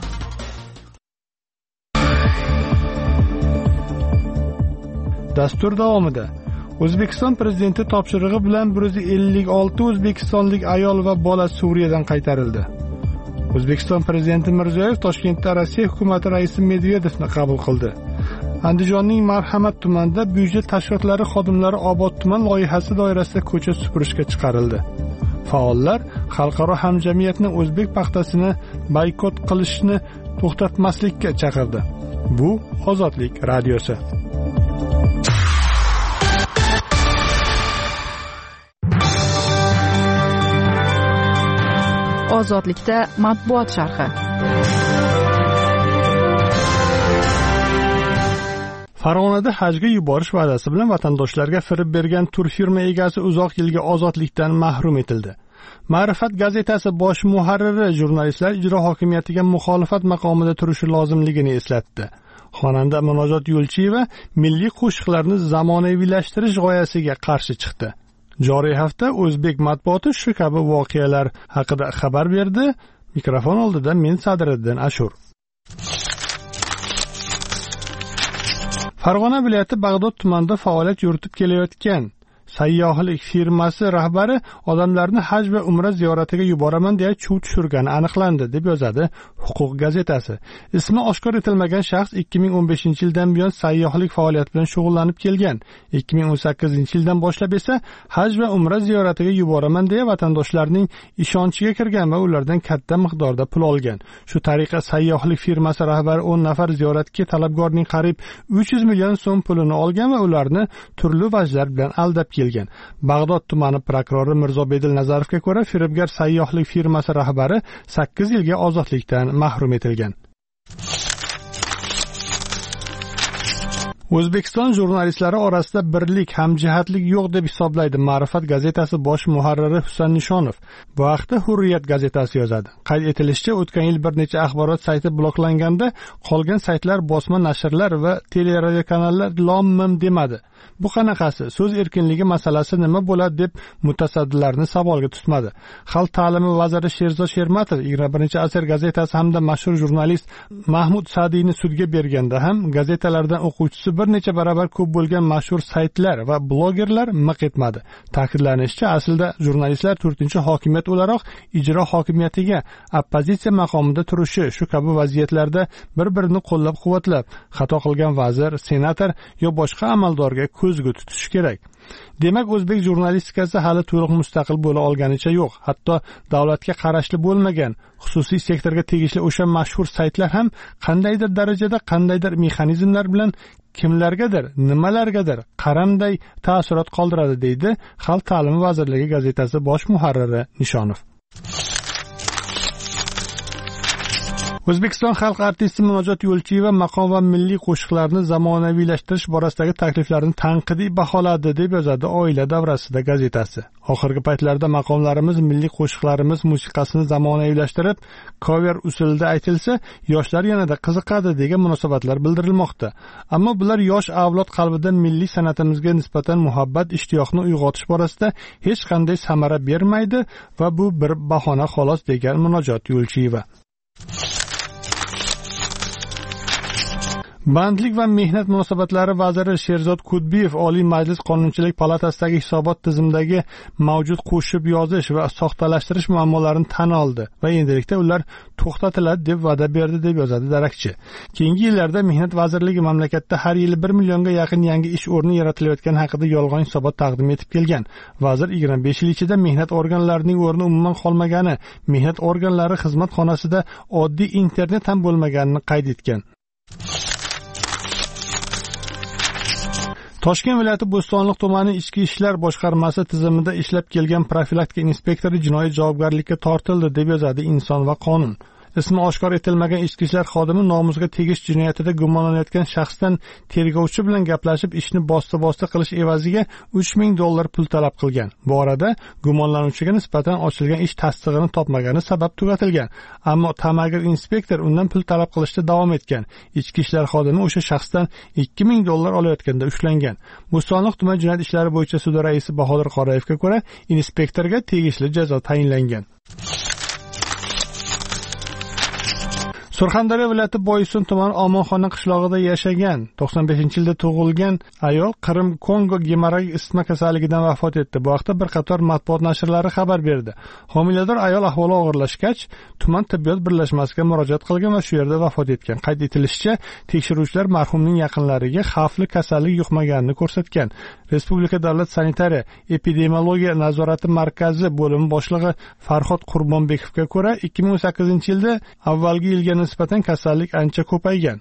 Dastur davomida O'zbekiston prezidenti topshirig'i bilan bir yuz ellik olti o'zbekistonlik ayol va bola Suriyadan qaytarildi. O'zbekiston prezidenti Mirziyoyev Toshkentda Rossiya hukumati raisi Medvedevni qabul qildi. Andijonning Marhamat tumanida byudjet tashkilotlari xodimlari obod tuman loyihasi doirasida ko'cha supurishga chiqarildi. Faollar xalqaro hamjamiyatni o'zbek paxtasini boykot qilishni to'xtatmaslikka chaqirdi. Bu Ozodlik radiosi. Ozodlikda matbuot sharhi. Farg'onada hajga yuborish va'dasi bilan vatandoshlarga firib bergan turfirma egasi uzoq yilga ozodlikdan mahrum etildi. Ma'rifat gazetasi bosh muharriri jurnalistlar ijro hokimiyatiga muxolifat maqomida turishi lozimligini eslatdi. Xonanda Munojot Yo'lchiyeva milliy qo'shiqlarni zamonaviylashtirish g'oyasiga qarshi chiqdi. Joriy hafta o'zbek matbuoti shu kabi voqealar haqida xabar berdi. Mikrofon oldida men Sadriddin Ashur. Farg'ona viloyati Bag'dod tumanida faoliyat yuritib kelayotgan sayyohlik firmasi rahbari odamlarni haj va umra ziyoratiga yuboraman deya chuv tushirgani aniqlandi deb yozadi Huquq gazetasi. Ismi oshkor etilmagan shaxs ikki ming o'n beshinchi yildan buyon sayyohlik faoliyati bilan shug'ullanib kelgan. ikki ming o'n sakkizinchi yildan boshlab esa haj va umra ziyoratiga yuboraman deya vatandoshlarning ishonchiga kirgan va ulardan katta miqdorda pul olgan. Shu tariqa sayyohlik firmasi rahbari o'n nafar ziyoratga talabgorning qariyb uch yuz million so'm pulini olgan va ularni turli vajlar bilan aldab kelgan. Bag'dod tumani prokurori Mirzobedil Nazarovga ko'ra, firibgar sayyohlik firmasi rahbari sakkiz yilga ozodlikdan mahrum etilgan. O'zbekiston jurnalistlari orasida birlik, hamjihatlik yo'q deb hisoblaydi Ma'rifat gazetasi bosh muharriri Husan Nishonov. Bu haqda Hurriyat gazetasi yozadi. Qayd etilishicha, o'tgan yil bir necha axborot sayti bloklanganda qolgan saytlar, bosma nashrlar va teleradiokanallar lom-mim demadi. Bu qanaqasi? So'z erkinligi masalasi nima bo'ladi deb mutasaddilarni savolga tutmadi. Xalq ta'limi vaziri Sherzod Shermatov yigirma birinchi asr gazetasi hamda mashhur jurnalist Mahmud Sadiyni sudga berganda ham gazetalardan o'quvchisi bir necha barobar ko'p bo'lgan mashhur saytlar va blogerlar miq etmadi. Ta'kidlanishicha, aslida jurnalistlar to'rtinchi hokimiyat o'laroq ijro hokimiyatiga oppozitsiya maqomida turishi, shu kabi vaziyatlarda bir-birini qo'llab-quvvatlab, xato qilgan vazir, senator yo boshqa amaldorga ko'zgu tutish kerak. Demak, o'zbek jurnalistikasi hali to'liq mustaqil bo'la olganicha yo'q. Hatto davlatga qarashli bo'lmagan, xususiy sektorga tegishli o'sha mashhur saytlar ham qandaydir darajada, qandaydir mexanizmlar bilan kimlargadir, nimalargadir qaramday ta'sirot qoldiradi, deydi Xalq ta'limi vazirligi gazetasi bosh muharriri Nishonov. O'zbekiston xalq artisti Munojot Yo'lchiyeva maqom va milliy qo'shiqlarni zamonaviylashtirish borasidagi takliflarni tanqidiy baholadi deb yozadi Oila davrasida gazetasi. Oxirgi paytlarda maqomlarimiz, milliy qo'shiqlarimiz musiqasini zamonaviylashtirib, cover usulida aytilsa, yoshlar yanada qiziqadi degan munosabatlar bildirilmoqda. Ammo bular yosh avlod qalbida milliy san'atimizga nisbatan muhabbat, ishtiyoqni uyg'otish borasida hech qanday samara bermaydi va bu bir bahona xolos, degan Munojot Yo'lchiyeva. Bandlik va mehnat munosabatlari vaziri Sherzod Kudbiyev Oliy Majlis Qonunchilik palatasidagi hisobot tizimidagi mavjud qo'shib yozish va soxtalashtirish muammolarini tan oldi va endilikda ular to'xtatiladi deb va'da berdi deb yozadi darakchi. Keyingi yillarda Mehnat vazirligi mamlakatda har yili bir millionga yaqin yangi ish o'rni yaratilayotgani haqida yolg'on hisobot taqdim etib kelgan. Vazir yigirma besh yil ichida mehnat organlarining o'rni umuman qolmagani, mehnat organlari xizmat xonasida oddiy internet ham bo'lmaganini qayd etgan. Toshkent viloyati Bo'stonliq tumani ichki ishlar boshqarmasi tizimida ishlab kelgan profilaktika inspektori jinoiy javobgarlikka tortildi deb yozadi Inson va qonun. Ismi oshkor etilmagan ichki ishlar xodimi nomusga tegish jinoyatida gumonlanayotgan shaxsdan tergovchi bilan gaplashib ishni bosta-bosta qilish evaziga uch ming dollar pul talab qilgan. Bu orada gumonlanuvchiga nisbatan ochilgan ish tasdig'ini topmagani sabab tugatilgan. Ammo tamagir inspektor undan pul talab qilishda davom etgan. Ichki ishlar xodimi o'sha shaxsdan ikki ming dollar olayotganda ushlangan. Bo'stonliq tuman jinoyat ishlari bo'yicha sud raisi Bahodir Qorayevga ko'ra, inspektorga tegishli jazo tayinlangan. Surxondaryo viloyati Boysun tumani Omonxona qishlog'ida yashagan to'qson beshinchi yilda tug'ilgan ayol Qrim Kongo gemorragik isitma kasalligidan vafot etdi. Bu haqda bir qator matbuot nashrlari xabar berdi. Homilador ayol ahvoli og'irlashgach, tuman tibbiyot birlashmasiga murojaat qilgan va shu yerda vafot etgan. Qayd etilishicha, tekshiruvchilar marhumning yaqinlariga xavfli kasallik yuqmaganini ko'rsatgan. Respublika davlat sanitariya epidemiologiya nazorati markazi bo'limi boshlig'i Farhod Qurbonbekovga ko'ra, ikki ming o'n sakkizinchi yilda avvalgi yilga nisbatan kasallik ancha ko'paygan.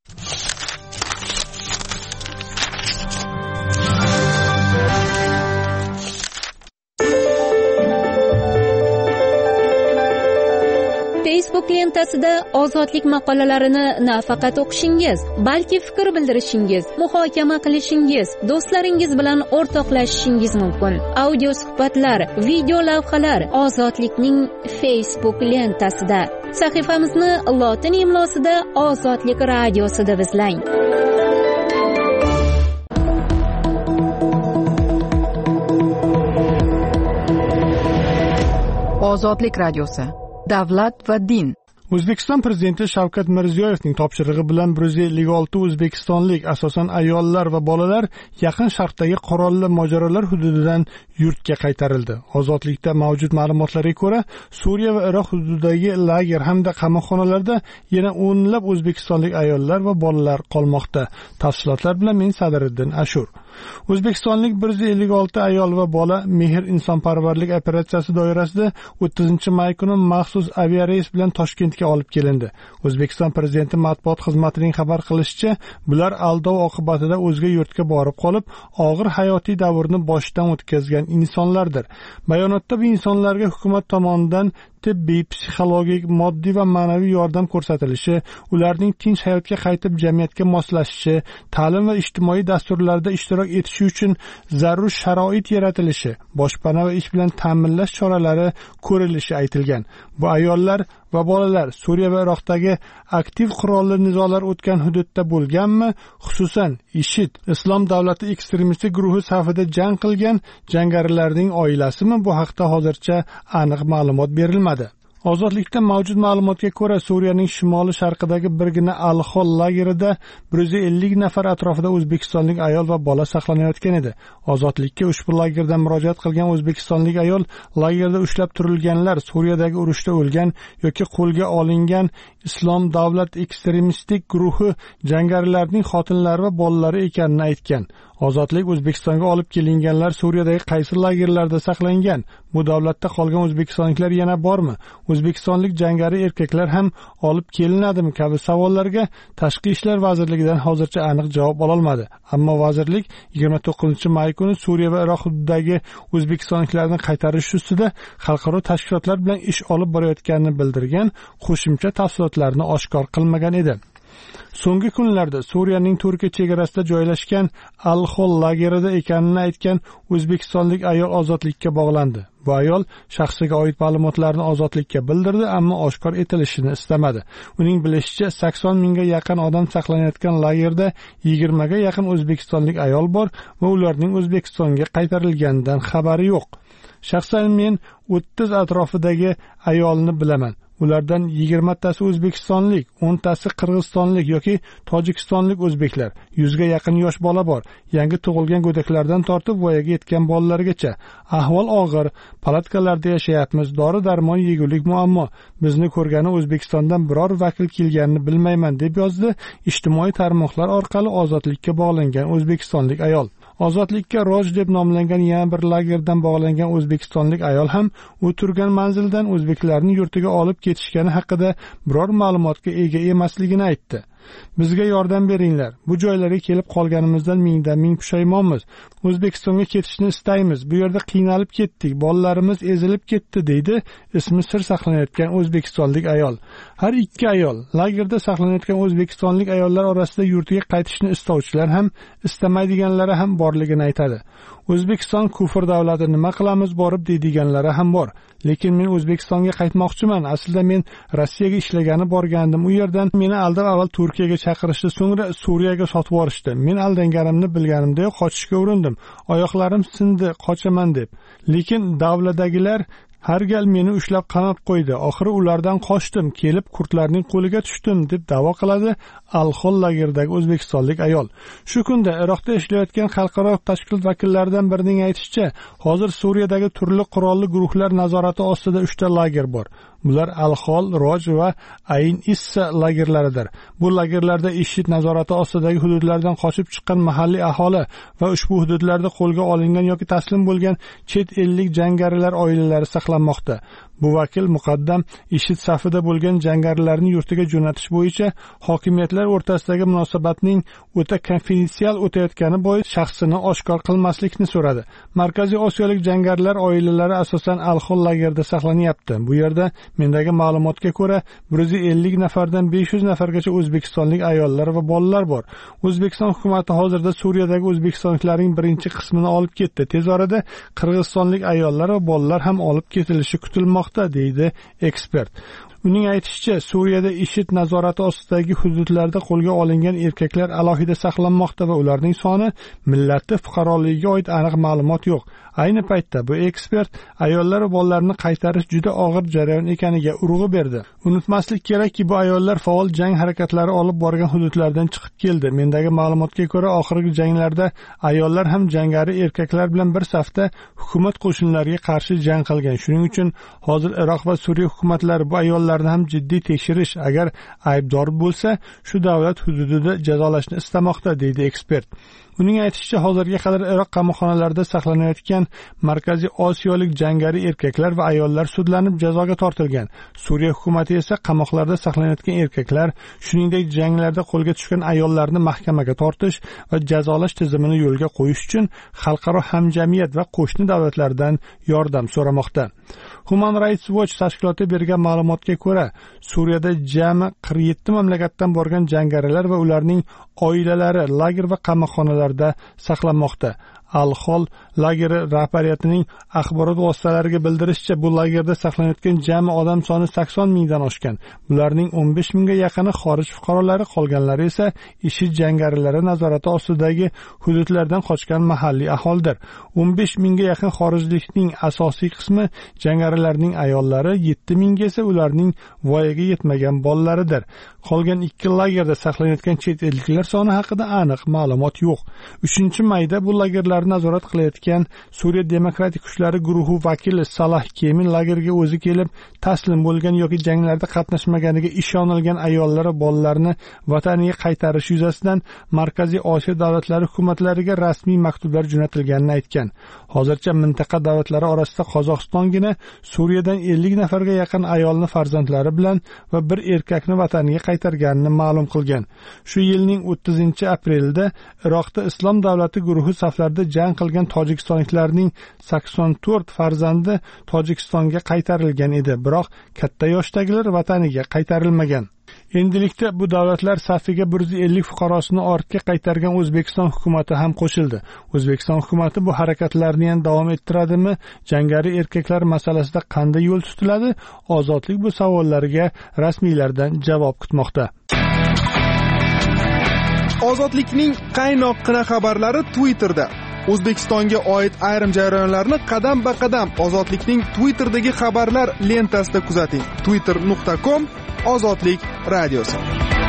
Facebook lentasida ozodlik maqolalarini nafaqat o'qishingiz, balki fikr bildirishingiz, muhokama qilishingiz, do'stlaringiz bilan o'rtoqlashishingiz mumkin. Audio suhbatlar, video lavhalar Ozodlikning Facebook lentasida. Sahifamizni lotin imlosida Ozodlik radiosi deb izlang. Ozodlik radiosi. Davlat va din. O'zbekiston prezidenti Shavkat Mirziyoyevning topshirig'i bilan bir yuz ellik olti o'zbekistonlik, asosan ayollar va bolalar yaqin sharqdagi qurolli mojarolar hududidan yurtga qaytarildi. Ozodlikda mavjud ma'lumotlarga ko'ra, Suriya va Iroq hududidagi lager hamda qamoqxonalarda yana o'nlab o'zbekistonlik ayollar va bolalar qolmoqda. Tafsilotlar bilan men Sadriddin Ashur. O'zbekistonlik bir yuz ellik olti ayol va bola Mehr insonparvarlik operatsiyasi doirasida o'ttizinchi may kuni maxsus aviareys bilan Toshkentga olib kelindi. O'zbekiston prezidenti matbuot xizmatining xabar qilishicha, bular aldov oqibatida o'zga yurtga borib qolib, og'ir hayotiy davrni boshdan o'tkazgan insonlardir. Bayonotda bu insonlarga hukumat tomonidan tibbiy, psixologik, moddiy va ma'naviy yordam ko'rsatilishi, ularning tinch hayotga qaytib jamiyatga moslashishi, ta'lim va ijtimoiy dasturlarda ishtirok etishi uchun zarur sharoit yaratilishi, boshpana va ish bilan ta'minlash choralari ko'rilishi aytilgan. Bu ayollar va bolalar Suriya va Iroqdagi aktiv qurolli nizolar o'tgan hududda bo'lganmi, xususan IShID, Islom davlati ekstremistik guruhi safida jang qilgan jangarilarning oilasimi, bu haqda hozircha aniq ma'lumot berilmadi. Ozodlikda mavjud ma'lumotga ko'ra, Suriyaning shimoli sharqidagi birgina Al-Hol lagerida bir yuz ellik nafar atrofida o'zbekistonlik ayol va bola saqlanayotgan edi. Ozodlikka ushbu lagerdan murojaat qilgan o'zbekistonlik ayol, lagerda ushlab turilganlar Suriyadagi urushda o'lgan yoki qo'lga olingan Islom davlat ekstremistik guruhi jangarilarning xotinlari va bolalari ekanini aytgan. Ozodlik O'zbekistonga olib kelinganlar Suriyadagi qaysi lagerlarda saqlangan? Bu davlatda qolgan o'zbekistonliklar yana bormi? O'zbekistonlik jangari erkaklar ham olib kelinadimi kabi savollarga Tashqi ishlar vazirligidan hozircha aniq javob ololmadi. Ammo vazirlik yigirma to'qqizinchi may kuni Suriya va Iroq hududidagi o'zbekistonliklarni qaytarish ustida xalqaro tashkilotlar bilan ish olib borayotganini bildirgan, qo'shimcha tafsilotlarni oshkor qilmagan edi. So'nggi kunlarda Suriyaning Turkiya chegarasida joylashgan Al-Hol lagerida ekanini aytgan o'zbekistonlik ayol ozodlikka bog'landi. Bu ayol shaxsiga oid ma'lumotlarni ozodlikka bildirdi, ammo oshkor etilishini istamadi. Uning bilishicha, sakson mingga yaqin odam saqlanayotgan lagerda yigirmaga yaqin o'zbekistonlik ayol bor va ularning O'zbekistonga qaytarilganidan xabari yo'q. Shaxsan men o'ttiz atrofidagi ayolni bilaman. Ulardan yigirmatasi o'zbekistonlik, o'ntasi qirg'izistonlik yoki tojikistonlik o'zbeklar, yuzga yaqin yosh bola bor. Yangi tug'ilgan go'daklardan tortib voyaga yetgan bolalargacha. Ahvol og'ir, palatkalarda yashayapmiz, dori-darmon yegulik muammo. Bizni ko'rgani O'zbekistondan biror vakil kelganini bilmayman deb yozdi ijtimoiy tarmoqlar orqali ozodlikka bog'langan o'zbekistonlik ayol. Ozodlikka Roj deb nomlangan yana bir lagerdan bog'langan o'zbekistonlik ayol ham u turgan manzildan o'zbeklarning yurtiga olib ketishgani haqida biror ma'lumotga ega emasligini aytdi. Bizga yordam beringlar. Bu joylarga kelib qolganimizdan mingdan ming pushaymonmiz. O'zbekistonga ketishni istaymiz. Bu yerda qiynalib ketdik. Bolalarimiz ezilib ketdi, deydi ismi sir saqlanayotgan o'zbekistonlik ayol. Har ikki ayol lagerda saqlanayotgan o'zbekistonlik ayollar orasida yurtiga qaytishni istovchilar ham, istamaydiganlari ham borligini aytadi. O'zbekiston kufr davlati, nima qilamiz borib deydiganlari ham bor. Lekin men O'zbekistonga qaytmoqchiman. Aslida men Rossiyaga ishlagani borgandim. U yerdan meni aldab avval Turkiyaga chaqirishdi, so'ngra Suriyaga sotib yuborishdi. Men aldanganimni bilganimda qochishga urindim. Oyoqlarim sindi, qochaman deb. Lekin davladagilar har gal meni ushlab qamab qo'ydi. Oxiri ulardan qochdim, kelib kurdlarning qo'liga tushdim deb da'vo qiladi Al-Hol lageridagi o'zbekistonlik ayol. Shu kunda Iroqda ishlayotgan xalqaro tashkilot vakillaridan birining aytishicha, hozir Suriyadagi turli qurolli guruhlar nazorati ostida uchta lager bor. Bular Al-Hol, Roj va Ayn Issa lagerlaridir. Bu lagerlarda IShID nazorati ostidagi hududlardan qochib chiqqan mahalliy aholi va ushbu hududlarda qo'lga olingan yoki taslim bo'lgan chet ellik jangarilar oilalari saqlanmoqda. Bu vakil muqaddam IShID safida bo'lgan jangarilarni yurtiga jo'natish bo'yicha hokimiyatlar o'rtasidagi munosabatning o'ta konfidensial o'tayotgani bois shaxsini oshkor qilmaslikni so'radi. Markaziy Osiyolik jangarilar oilalari asosan Al-Hol lagerida saqlanyapti. Bu yerda mendagi ma'lumotga ko'ra bir yuz ellik nafardan besh yuz nafargacha o'zbekistonlik ayollar va bolalar bor. O'zbekiston hukumatı hozirda Suriyadagi o'zbekistonliklarning birinchi qismini olib ketdi. Tez orada qirg'izistonlik ayollar va bolalar ham olib ketilishi kutilmoqda, deydi ekspert. Uning aytishicha, Suriyada IShID nazorati ostidagi hududlarda qo'lga olingan erkaklar alohida saqlanmoqda va ularning soni, millati, fuqaroligiga oid aniq ma'lumot yo'q. Ayni paytda bu ekspert ayollar va bolalarni qaytarish juda og'ir jarayon ekaniga urg'u berdi. Unutmaslik kerakki, bu ayollar faol jang harakatlari olib borgan hududlardan chiqib keldi. Mendagi ma'lumotga ko'ra, oxirgi janglarda ayollar ham jangari erkaklar bilan bir safda hukumat qo'shinlariga qarshi jang qilgan. Shuning uchun hozir Iroq va Suriya hukumatlari bu ayollarni ham jiddiy tekshirish, agar aybdor bo'lsa, shu davlat hududida jazolashni istamoqda, deydi ekspert. Uning aytishicha, hozirga qadar Iroq qamoqxonalarida saqlanayotgan Markaziy Osiyolik jangari erkaklar va ayollar sudlanib jazoga tortilgan. Suriya hukumatı esa qamoqlarda saqlanayotgan erkaklar, shuningdek janglarda qo'lga tushgan ayollarni mahkamaga tortish va jazolash tizimini yo'lga qo'yish uchun xalqaro hamjamiyat va qo'shni davlatlardan yordam so'ramoqda. Human Rights Watch tashkiloti bergan ma'lumotga ko'ra, Suriyada jami qirq yetti mamlakatdan borgan jangarilar va ularning oilalari lager va qamoqxonalarda saqlanmoqda. Al-Hol lageri rahbariyatining axborot vositalariga bildirishicha, bu lagerda saqlanayotgan jami odam soni sakson mingdan oshgan. Bularning o'n besh mingga yaqini xorij fuqarolari, qolganlari esa IShID jangarilari nazorati ostidagi hududlardan qochgan mahalliy aholidir. o'n besh mingga yaqin xorijlikning asosiy qismi jangarilarning ayollari, yetti mingga esa ularning voyaga yetmagan bolalaridir. Qolgan ikki lagerda saqlanayotgan chet elliklar soni haqida aniq ma'lumot yo'q. uchinchi mayda bu lagerlar nazorat qilayotgan Suriya demokratik kuchlari guruhi vakili Salah Kemin lagerga o'zi kelib taslim bo'lgan yoki janglarda qatnashmaganiga ishonilgan ayollar va bolalarni vataniga qaytarish yuzasidan Markaziy Osiyo davlatlari hukumatlariga rasmiy maktublar jo'natilganini aytgan. Hozircha mintaqa davlatlari orasida Qozog'istongina Suriyadan ellik nafarga yaqin ayolni farzandlari bilan va bir erkakni vataniga qaytarganini ma'lum qilgan. Shu yilning o'ttizinchi aprelida Iroqda Islom davlati guruhi saflarida jang qilgan tojikistonliklarning sakson to'rt farzandi Tojikistonga qaytarilgan edi, biroq katta yoshdagilar vataniga qaytarilmagan. Endilikda bu davlatlar safiga bir yuz ellik fuqarosini ortga qaytargan O'zbekiston hukumatı ham qo'shildi. O'zbekiston hukumatı bu harakatlarni ham davom ettiradimi? Jangari erkaklar masalasida qanday yo'l tutiladi? Ozodlik bu savollarga rasmiylardan javob kutmoqda. Ozodlikning qaynoqqina xabarlari Twitterda. O'zbekistonga oid ayrim jarayonlarni qadam-ba-qadam Ozodlikning Twitter'dagi xabarlar lentasida kuzating. twitter nuqta com Ozodlik radiosi.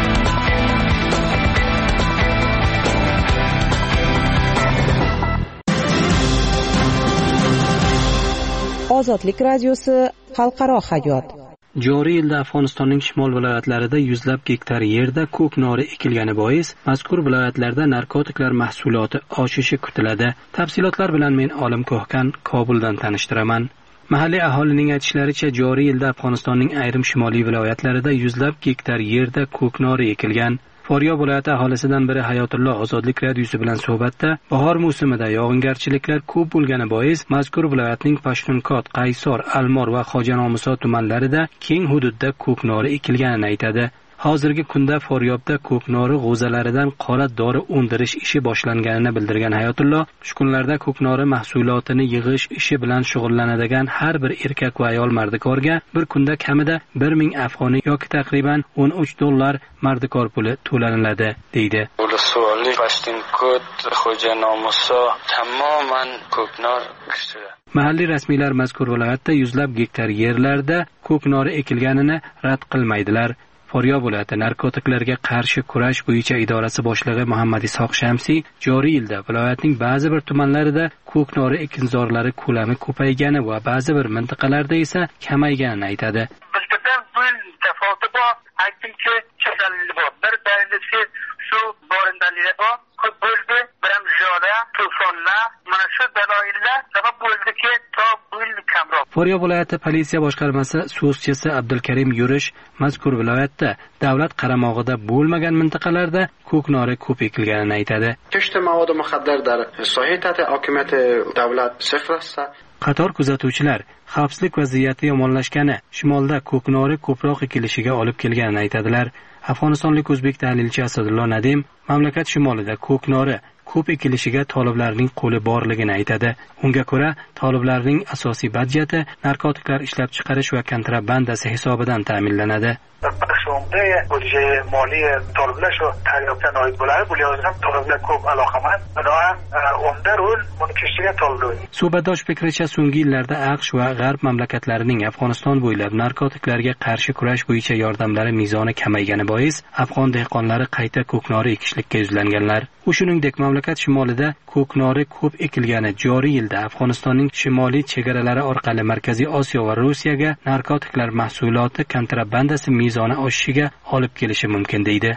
Ozodlik radiosi xalqaro hayot. Joriy yilda Afg'onistonning shimol viloyatlarida yuzlab gektar yerda ko'k nori ekilgani bois, mazkur viloyatlarda narkotiklar mahsuloti oshishi kutiladi. Tafsilotlar bilan men Olim Ko'hkan Kobuldan tanishtiraman. Mahalliy aholining aytishlaricha, joriy yilda Afg'onistonning ayrim shimoliy viloyatlarida yuzlab gektar yerda ko'k nori ekilgan. Faryob viloyati aholisidan biri Hayotullo Ozodlik radiosi bilan suhbatda bahor mavsumida yog'ingarchiliklar ko'p bo'lgani bois mazkur viloyatning Pashtunkot, Qaysor, Almor va Xo'janomuso tumanlarida keng hududda ko'k nori ekilganini aytadi. Hozirgi kunda Faryobda ko'k nori g'o'zalaridan qora dori o'ndirish ishi boshlanganini bildirgan Hayotullo, shu kunlarda ko'k nori mahsulotini yig'ish ishi bilan shug'ullanadigan har bir erkak va ayol mardikorga bir kunda kamida bir ming afg'oniy yoki taqriban o'n uch dollar mardikor puli to'laniladi, deydi. Ulusolli, Pashtunkot, Xo'janomuso tamoman ko'k nor ekishtiradi. Mahalliy rasmiylar mazkur viloyatda yuzlab gektar yerlarda ko'k nori ekilganini rad qilmaydilar. Faryob viloyati narkotiklarga qarshi kurash bo'yicha idorasi boshlig'i Muhammad Isoq Shamsiy joriy yilda viloyatning ba'zi bir tumanlarida ko'k nori ekinzorlari ko'lami ko'paygani va ba'zi bir mintaqalarda esa kamayganini aytadi. Bizdan bu tafovut bor, aytingchi kasallik bor. Bir dalilisi shu borindalari bor. Ko'p bo'ldi, biram ziyoda, to'fonlar, mana shu daloillar sabab bo'ldiki, to bu yil kamroq. Faryob viloyati politsiya boshqarmasi so'zchisi Abdulkarim Yurish mazkur viloyatda davlat qaramog'ida bo'lmagan mintaqalarda ko'k nori ko'p ekilganini aytadi. Kishta mavod muqaddar dar sohiyati hokimiyati davlat sifrasa qator kuzatuvchilar xavfsizlik vaziyati yomonlashgani shimolda ko'k nori ko'proq ekilishiga olib kelganini aytadilar. Afg'onistonlik o'zbek tahlilchi Asadullo Nadim mamlakat shimolida ko'k nori ko'p ekilishiga toliblarning qo'li borligini aytadi. Unga ko'ra, toliblarning asosiy budjeti narkotiklar ishlab chiqarish va kontrabandasi hisobidan ta'minlanadi. So'ngda o'zi moliya toliblar shu tayyordan oid bo'ladi. Bular ham toliblar ko'p aloqaman. Binoan o'nda rol buni kishiga toldi. Suhbatdosh fikricha so'nggi yillarda AQSh va G'arb mamlakatlarining Afg'oniston bo'ylab narkotiklarga qarshi kurash bo'yicha yordamlari mezoni kamaygani bois afg'on dehqonlari qayta ko'k nori ekishlikka yuzlanganlar. U shuningdek mamlakat shimolida ko'k nori ko'p ekilgani joriy yilda Afg'onistonning shimoliy chegaralari orqali Markaziy Osiyo va Rossiyaga narkotiklar mahsuloti kontrabandasi mezoni oshishiga olib kelishi mumkin, deydi.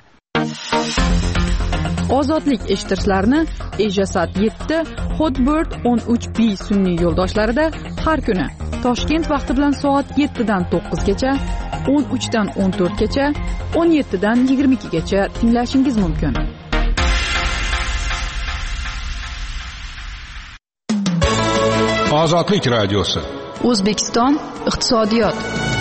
Ozodlik eshittirishlarni Ejasat yetti, Hotbird o'n uch B sun'iy yo'ldoshlarida har kuni Toshkent vaqti bilan soat yettidan to'qqizgacha, o'n uchdan o'n to'rtgacha, o'n yettidan yigirma ikkigacha tinglashingiz mumkin. Ozodlik radiosi. O'zbekiston iqtisodiyot.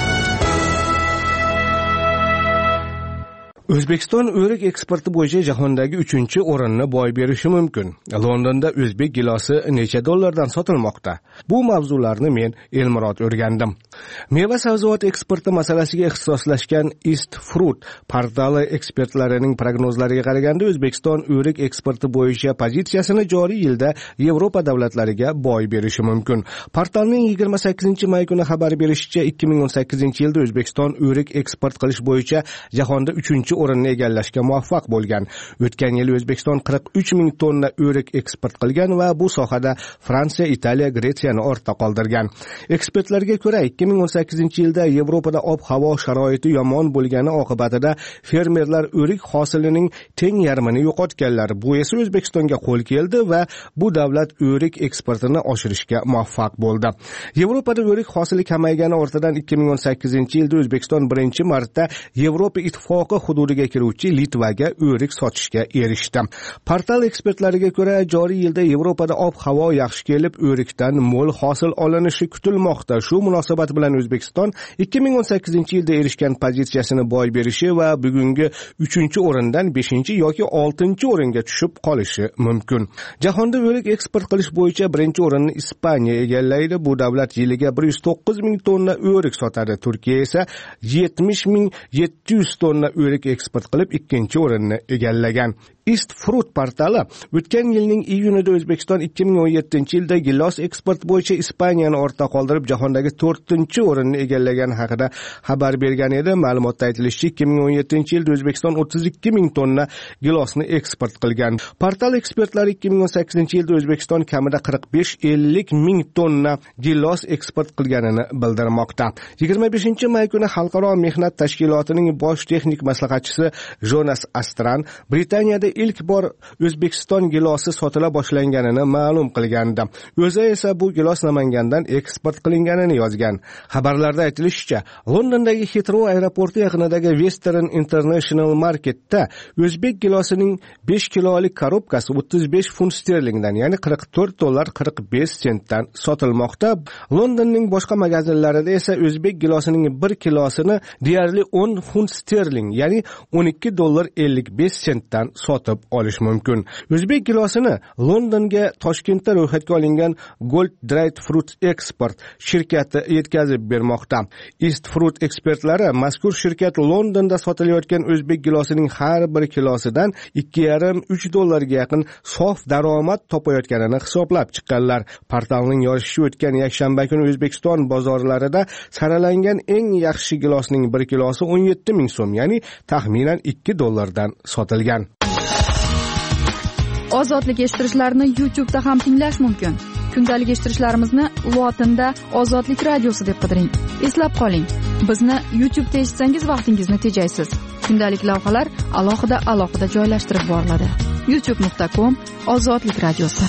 O'zbekiston o'rik eksporti bo'yicha jahondagi uchinchi o'rinni boy berishi mumkin. Londonda o'zbek gilosi necha dollardan sotilmoqda? Bu mavzularni men Elmurod o'rgandim. Meva sabzavot eksporti masalasiga ixtisoslashgan East Fruit portali ekspertlarining prognozlariga qaraganda O'zbekiston o'rik eksporti bo'yicha pozitsiyasini joriy yilda Yevropa davlatlariga boy berishi mumkin. Portalning yigirma sakkizinchi may kuni xabar berishicha, ikki ming o'n sakkizinchi yilda O'zbekiston o'rik eksport qilish bo'yicha jahonda uchinchi o'rinni egallashga muvaffaq bo'lgan. O'tgan yil O'zbekiston qirq uch ming tonna o'rik eksport qilgan va bu sohada Fransiya, Italiya, Gretsiyani ortda qoldirgan. Ekspertlarga ko'ra, ikki ming o'n sakkizinchi yilda Yevropada ob-havo sharoiti yomon bo'lgani oqibatida fermerlar o'rik hosilining teng yarmini yo'qotganlar. Bu esa O'zbekistonga qo'l keldi va bu davlat o'rik eksportini oshirishga muvaffaq bo'ldi. Yevropada o'rik hosili kamaygani ortidan ikki ming o'n sakkizinchi yilda O'zbekiston birinchi marta Yevropa ittifoqi hududiga kiruvchi Litvaga o'rik sotishga erishdi. Portal ekspertlariga ko'ra, joriy yilda Yevropada ob-havo yaxshi kelib, o'rikdan mo'l hosil olinishi kutilmoqda. Shu munosabat bilan O'zbekiston ikki ming o'n sakkizinchi yilda erishgan pozitsiyasini boy berishi va bugungi uchinchi o'rindan beshinchi yoki oltinchi o'ringa tushib qolishi mumkin. Jahonda o'rik eksport qilish bo'yicha birinchi o'rinni Ispaniya egallaydi. Bu davlat yiliga bir yuz to'qqiz ming tonna o'rik sotadi. Turkiya esa yetmish ming yetti yuz tonna o'rik eksport qilib ikkinchi o'rinni egallagan. East Fruit portali o'tgan yilning iyunida O'zbekiston ikki ming o'n yettinchi yilda gilos eksport bo'yicha Ispaniyani ortda qoldirib jahondagi to'rtinchi o'rinni egallagani haqida xabar bergan edi. Ma'lumotda aytilishicha, ikki ming o'n yettinchi yilda O'zbekiston o'ttiz ikki ming tonna gilosni eksport qilgan. Portal ekspertlari ikki ming o'n sakkizinchi yilda O'zbekiston kamida qirq besh ellik ming tonna gilos eksport qilganini bildirmoqda. yigirma beshinchi may kuni Xalqaro mehnat tashkilotining bosh texnik maslahatchisi asoschisi Jonas Astran Britaniyada ilk bor O'zbekiston gilosi sotila boshlanganini ma'lum qilgandi. O'zi esa bu gilos Namangandan eksport qilinganini yozgan. Xabarlarda aytilishicha, Londondagi Heathrow aeroporti yaqinidagi Western International Marketda o'zbek gilosining besh kilolik korobkasi o'ttiz besh funt sterlingdan, ya'ni qirq to'rt dollar qirq besh sentdan sotilmoqda. Londonning boshqa magazinlarida esa o'zbek gilosining bir kilosini deyarli o'n funt sterling, ya'ni o'n ikki dollar ellik besh sentdan sotib olish mumkin. O'zbek gilosini Londonga Toshkentda ro'yxatga olingan Gold Dried Fruit Export shirkati yetkazib bermoqda. East Fruit ekspertlari mazkur shirkat Londonda sotilayotgan o'zbek gilosining har bir kilosidan ikki yarim uch dollarga yaqin sof daromad topayotganini hisoblab chiqqanlar. Portalning yozishicha, o'tgan yakshanba kuni O'zbekiston bozorlarida saralangan eng yaxshi gilosning bir kilosi o'n yetti ming so'm, ya'ni taxminan ikki dollardan sotilgan. Ozodlik eshittirishlarni YouTube'da ham tinglash mumkin. Kundalik eshittirishlarimizni lotinda Ozodlik radiosi deb qidiring. Eslab qoling, bizni YouTube'da eshitsangiz vaqtingizni tejaysiz. Kundalik lavhalar alohida alohida joylashtirib boriladi. youtube nuqta com Ozodlik radiosi.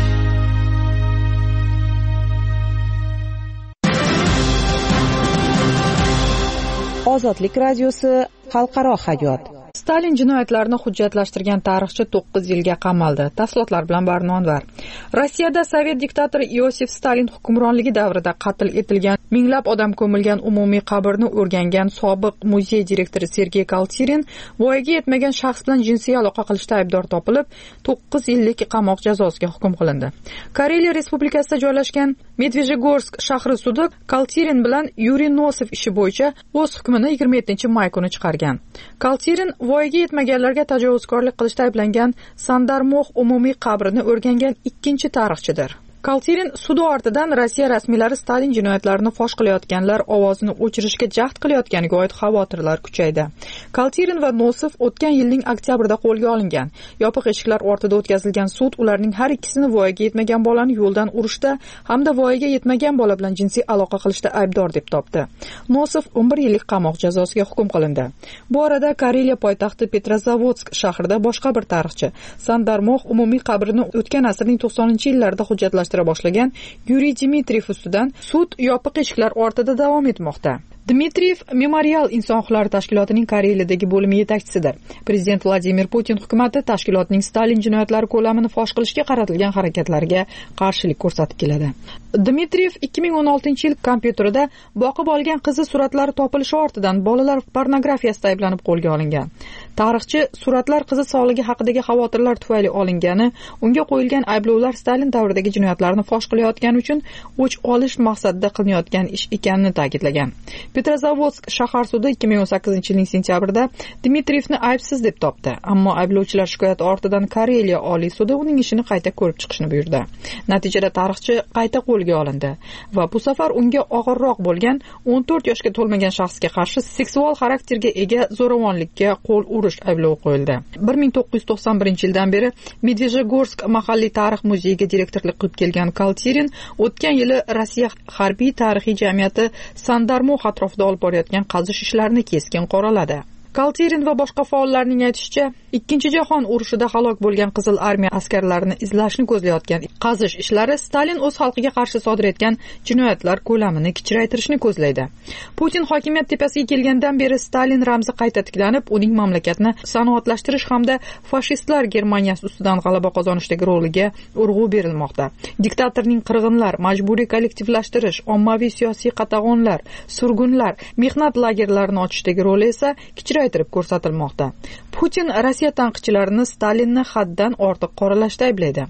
Ozodlik radiosi xalqaro hayot. Stalin jinoyatlarini hujjatlashtirgan tarixchi to'qqiz yilga qamaldi. Tafsilotlar bilan Barno Anvar. Rossiyada sovet diktatori Iosif Stalin hukmronligi davrida qatl etilgan, minglab odam ko'milgan umumiy qabrni o'rgangan sobiq muzey direktori Sergey Kaltirin voyaga yetmagan shaxs bilan jinsiy aloqa qilishda aybdor topilib, to'qqiz yillik qamoq jazosiga hukm qilindi. Kareliya Respublikasida joylashgan Medvejegorsk shahri sudi Kaltirin bilan Yuriy Nosov ishi bo'yicha o'z hukmini yigirma yettinchi may kuni chiqargan. Kaltirin voyaga yetmaganlarga tajovuzkorlik qilishda ayblangan Sandarmox umumiy qabrini o'rgangan ikkinchi tarixchidir. Kaltirin sudi ortidan Rossiya rasmiylari Stalin jinoyatlarini fosh qilayotganlar ovozini o'chirishga jahd qilayotganiga oid xavotirlar kuchaydi. Kaltirin va Nosov o'tgan yilning oktyabrida qo'lga olingan. Yopiq eshiklar ortida o'tkazilgan sud ularning har ikkisini voyaga yetmagan bolani yo'ldan urishda hamda voyaga yetmagan bola bilan jinsiy aloqa qilishda aybdor deb topdi. Nosov o'n bir yillik qamoq jazosiga hukm qilindi. Bu orada Kareliya poytaxti Petrozavodsk shahrida boshqa bir tarixchi Sandarmox umumiy qabrini o'tgan asrning to'qsoninchi yillarida hujjatlash boshlagan Yuriy Dmitriyev ustidan sud yopiq eshiklar ortida davom etmoqda. Dmitriyev Memorial inson huquqlari tashkilotining Koreyadagi bo'limi yetakchisidir. Prezident Vladimir Putin hukumatı tashkilotning Stalin jinoyatlari ko'lamini fosh qilishga qaratilgan harakatlariga qarshilik ko'rsatib keladi. Dmitriyev ikki ming o'n oltinchi yil kompyuterida boqib olgan qizi suratlari topilishi ortidan bolalar pornografiyasida ayblanib qo'lga olingan. Tarixchi suratlar qizi sog'ligi haqidagi xavotirlar tufayli olingani, unga qo'yilgan ayblovlar Stalin davridagi jinoyatlarni fosh qilayotgani uchun o'ch olish maqsadida qilinayotgan ish ekanini ta'kidlagan. Petrozavodsk shahar sudi ikki ming o'n sakkizinchi yilning sentyabrida Dmitriyevni aybsiz deb topdi, ammo ayblovchilar shikoyati ortidan Kareliya Oliy sudi uning ishini qayta ko'rib chiqishni buyurdi. Natijada tarixchi qayta qo'lga olindi va bu safar unga og'irroq bo'lgan o'n to'rt yoshga to'lmagan shaxsga qarshi seksual xarakterga ega zo'ravonlikka qo'l urish ayblovi qo'yildi. bir ming to'qqiz yuz to'qson birinchi yildan beri Medvejegorsk mahalliy tarix muzeyiga direktorlik qilib kelgan Kaltirin o'tgan yili Rossiya harbiy tarixiy jamiyati Sandarmox atrofida olib borayotgan qazish ishlarini keskin qoraladi. Kaltirin va boshqa faollarning aytishicha, Ikkinchi jahon urushida halok bo'lgan Qizil armiya askarlarini izlashni ko'zlayotgan qazish ishlari Stalin o'z xalqiga qarshi sodir etgan jinoyatlar ko'lamini kichraytirishni ko'zlaydi. Putin hokimiyat tepasiga kelgandan beri Stalin ramzi qayta tiklanib, uning mamlakatni sanoatlashtirish hamda fashistlar Germaniyasi ustidan g'alaba qozonishdagi roliga urg'u berilmoqda. Diktatorning qirg'inlar, majburiy kollektivlashtirish, ommaviy siyosiy qatag'onlar, surgunlar, mehnat lagerlarini ochishdagi roli esa kichraytirib ko'rsatilmoqda. Putin Rossiya tanqidchilarini Stalinni haddan ortiq qoralashda ayblaydi.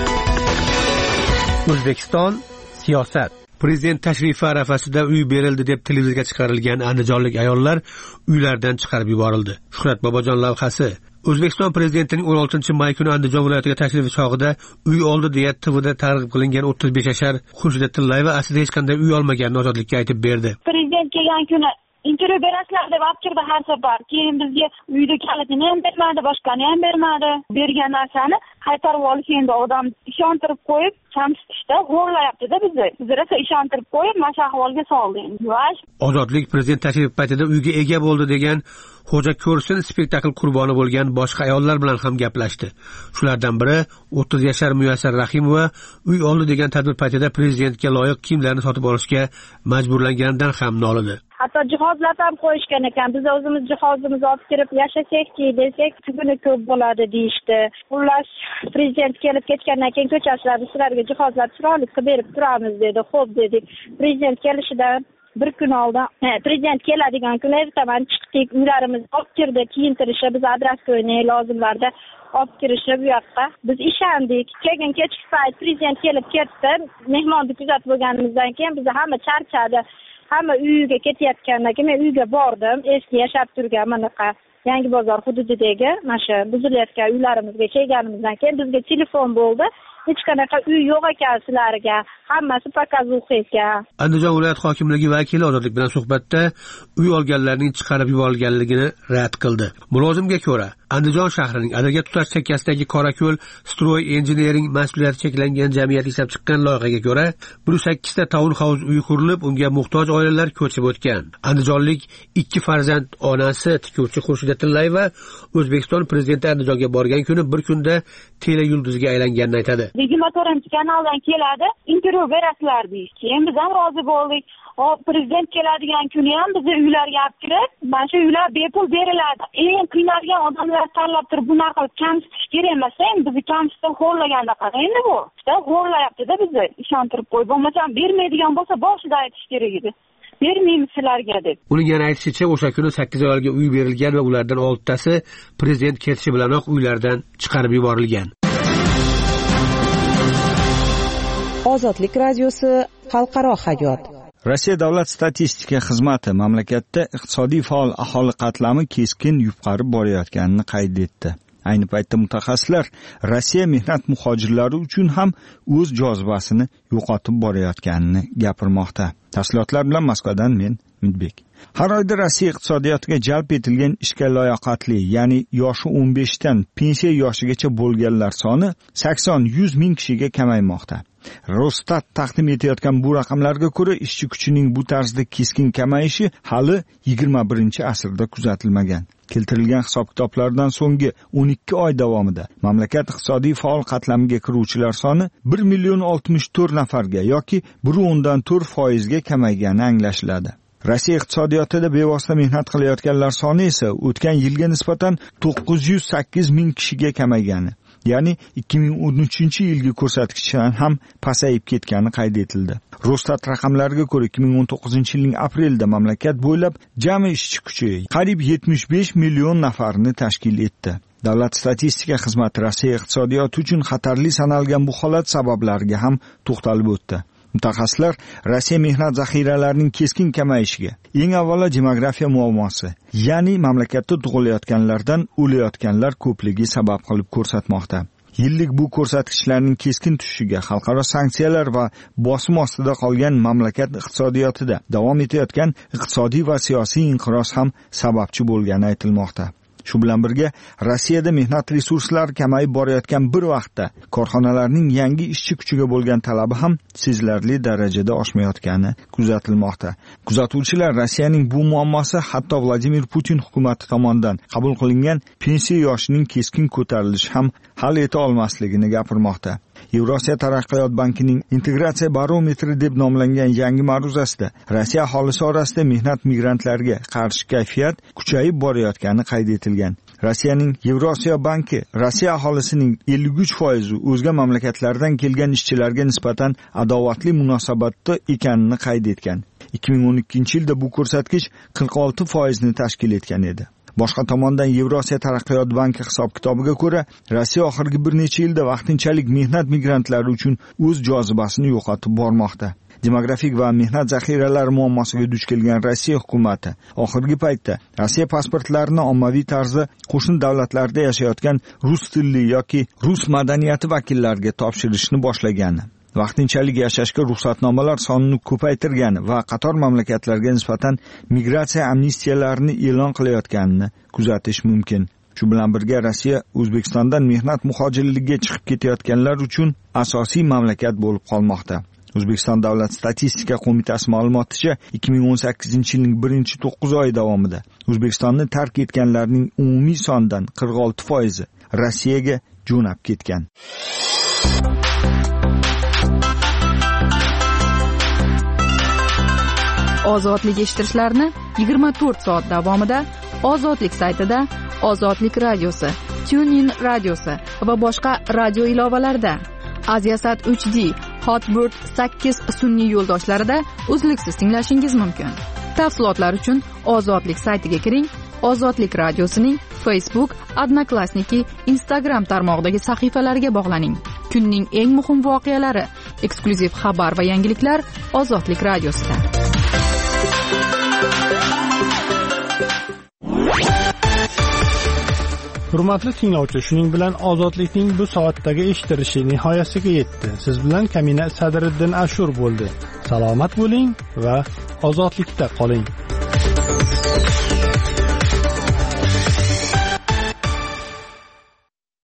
O'zbekiston siyosat. Prezident tashrifi arafasida uy berildi deb televizorga chiqarilgan andijonlik ayollar uylaridan chiqarib yuborildi. Shuhrat Bobojon lavhasi. O'zbekiston prezidentining o'n oltinchi may kuni Andijon viloyatiga tashrifi chog'ida uy oldi deya T Vda targ'ib qilingan o'ttiz besh yashar Xurshida Tillayeva aslida hech qanday uy olmaganini Ozodlikka aytib berdi. Prezident kelgan kuni intervyu berasizlar deb olib kirdi har safar. Keyin bizga uyda kalitini ham bermadi, boshqani ham bermadi. Bergan narsani qaytarib olish endi odam ishontirib qo'yib, kamsitishda xo'rlayapti-da bizni. Biz esa ishontirib qo'yib, mana shu ahvolga soldi endi. Ozodlik prezident tashrifi paytida uyga ega bo'ldi degan xo'ja ko'rsin spektakl qurboni bo'lgan boshqa ayollar bilan ham gaplashdi. Shulardan biri o'ttiz yashar Muyassar Rahimova uy oldi degan tadbir paytida prezidentga loyiq kiyimlarni sotib olishga majburlanganidan ham nolidi. Hatto jihozlar ham qo'yishgan ekan. Biz o'zimiz jihozimizni olib kirib yashasakchi desak, kuni ko'p bo'ladi deyishdi. Xullas, prezident kelib ketgandan keyin ko'chasilarda sizlarga jihozlar chiroyli qilib berib turamiz dedi. Xo'p dedik. Prezident kelishidan bir kun oldin prezident keladigan kuni ertaman chiqdik, uylarimizni olib kirdik, kiyintirishib, biz adres qo'yning lozimlarda olib kirishib bu yoqqa biz ishondik. Keyin kechki payt prezident kelib ketdi. Mehmonni kuzatib bo'lganimizdan keyin biz hamma charchadi. Hamma uyiga ketayotgandan keyin men uyga bordim. Eski yashab turgan manaqa Yangi bozor hududidagi mana shu buzilayotgan uylarimizga kelganimizdan keyin bizga telefon bo'ldi. Hech qanaqa uy yo'q ekan sizlarga. Hammasi pokazuxa ekan. Andijon viloyat hokimligi vakili Ozodlik bilan suhbatda uy olganlarning chiqarib yuborilganligini rad qildi. Mulozimga ko'ra, Andijon shahrining Adirga tutash chekkasidagi Qorako'l Stroy Engineering mas'uliyati cheklangan jamiyat ishlab chiqqan loyihaga ko'ra, bir yuz sakkiz ta town house uy qurilib, unga muhtoj oilalar ko'chib o'tgan. Andijonlik ikki farzand onasi tikuvchi Xurshida Tillayeva O'zbekiston prezidenti Andijonga borgan kuni bir kunda tele yulduzga aylanganini aytadi. yigirma to'rtinchi kanaldan keladi, intervyu berasizlar deydi. Keyin biz ham rozi bo'ldik. Hop, prezident keladigan kuni ham bizni uylarga olib kirib, mana shu uylar bepul beriladi. Eng qiynalgan odamlar tanlab turib bunaqa kamsitish kerak emas. Endi bizni kamsitib xo'rlaganda qara endi bu. Xo'rlayapti-da bizni ishontirib qo'yib, bo'lmasam bermaydigan bo'lsa boshida aytish kerak edi. Bermaymiz sizlarga deb. Uning yana aytishicha, o'sha kuni sakkiz ayolga uy berilgan va ulardan oltitasi prezident ketishi bilanoq uylardan chiqarib yuborilgan. Ozodlik radiosi xalqaro hayot. Rossiya davlat statistika xizmati mamlakatda iqtisodiy faol aholi qatlami keskin yuqarib borayotganini qayd etdi. Ayni paytda mutaxassislar Rossiya mehnat muhojirlari uchun ham o'z jozibasini yo'qotib borayotganini gapirmoqda. Tafsilotlar bilan Moskvadan men Umidbek. Har oyda Rossiya iqtisodiyotiga jalb etilgan ishga layoqatli, ya'ni yoshi o'n besh dan pensiya yoshigacha bo'lganlar soni sakson yuz ming kishiga kamaymoqda. Rosstat taqdim etayotgan bu raqamlarga ko'ra, ishchi kuchining bu tarzda keskin kamayishi hali yigirma birinchi asrda kuzatilmagan. Keltirilgan hisob-kitoblardan so'nggi o'n ikki oy davomida mamlakat iqtisodiy faol qatlamiga kiruvchilar soni bir million oltmish to'rt nafarga yoki bir o'ndan to'rt foizga kamaygani anglashiladi. Rossiya iqtisodiyotida bevosita mehnat qilayotganlar soni esa o'tgan yilga nisbatan to'qqiz yuz sakkiz ming kishiga kamaygani, ya'ni ikki ming o'n uchinchi yilgi ko'rsatkichdan ham pasayib ketgani qayd etildi. Rosstat raqamlariga ko'ra, ikki ming o'n to'qqizinchi yilning aprelida mamlakat bo'ylab jami ishchi kuchi qariyb yetmish besh million nafarni tashkil etdi. Davlat statistika xizmati Rossiya iqtisodiyoti uchun xatarli sanalgan bu holat sabablariga ham to'xtalib o'tdi. Mutaxassislar Rossiya mehnat zaxiralarining keskin kamayishiga, eng avvalo demografiya muammosi, ya'ni mamlakatda tug'ilayotganlardan o'layotganlar ko'pligi sabab qilib ko'rsatmoqda. Yillik bu ko'rsatkichlarning keskin tushishiga xalqaro sanksiyalar va bosim ostida qolgan mamlakat iqtisodiyotida davom etayotgan iqtisodiy va siyosiy inqiroz ham sababchi bo'lgani aytilmoqda. Shu bilan birga Rossiyada mehnat resurslari kamayib borayotgan bir vaqtda korxonalarning yangi ishchi kuchiga bo'lgan talabi ham sezilarli darajada oshmayotgani kuzatilmoqda. Kuzatuvchilar Rossiyaning bu muammosi hatto Vladimir Putin hukumati tomonidan qabul qilingan pensiya yoshining keskin ko'tarilishi ham hal eta olmasligini gapirmoqda. Yevrosiyo taraqqiyot bankining integratsiya barometri deb nomlangan yangi ma'ruzasida Rossiya aholisi orasida mehnat migrantlariga qarshi kayfiyat kuchayib borayotgani qayd etilgan. Rossiyaning Yevrosiyo banki Rossiya aholisining ellik uch foizi o'zga mamlakatlardan kelgan ishchilarga nisbatan adovatli munosabatda ekanini qayd etgan. ikki ming o'n ikkinchi yilda bu ko'rsatkich qirq olti foizni tashkil etgan edi. Boshqa tomondan Yevrosiyo taraqqiyot banki hisob-kitobiga ko'ra, Rossiya oxirgi bir necha yilda vaqtinchalik mehnat migrantlari uchun o'z jozibasini yo'qotib bormoqda. Demografik va mehnat zaxiralari muammosiga duch kelgan Rossiya hukumati oxirgi paytda Rossiya pasportlarini ommaviy tarzda qo'shni davlatlarda yashayotgan rus tilli yoki rus madaniyati vakillariga topshirishni boshlagani, vaqtinchalik yashashga ruxsatnomalar sonini ko'paytirgani va qator mamlakatlarga nisbatan migratsiya amnistiyalarini e'lon qilayotganini kuzatish mumkin. Shu bilan birga Rossiya O'zbekistondan mehnat muhojirligiga chiqib ketayotganlar uchun asosiy mamlakat bo'lib qolmoqda. O'zbekiston Davlat statistika qo'mitasi ma'lumoticha, ikki ming o'n sakkizinchi yilning birinchi to'qqiz oyi davomida O'zbekistonni tark etganlarning umumiy sonidan qirq olti foizi Rossiyaga jo'nab ketgan. Ozodlik eshittirishlarni yigirma to'rt soat davomida Ozodlik saytida, Ozodlik radiosi, TuneIn radiosi va boshqa radio ilovalarida, Aziasat uch D, Hotbird sakkiz sun'iy yo'ldoshlarida uzluksiz tinglashingiz mumkin. Tafsilotlar uchun Ozodlik saytiga kiring. Ozodlik radiosining Facebook, Odnoklassniki, Instagram tarmog'idagi sahifalariga bog'laning. Kunning eng muhim voqealari, eksklyuziv xabar va yangiliklar Ozodlik radiosida. Hurmatli tinglovchi, shuning bilan Ozodlikning bu soatdagi eshittirishi nihoyasiga yetdi. Siz bilan Kamina Sadriddin Ashur bo'ldi. Salomat bo'ling va ozodlikda qoling.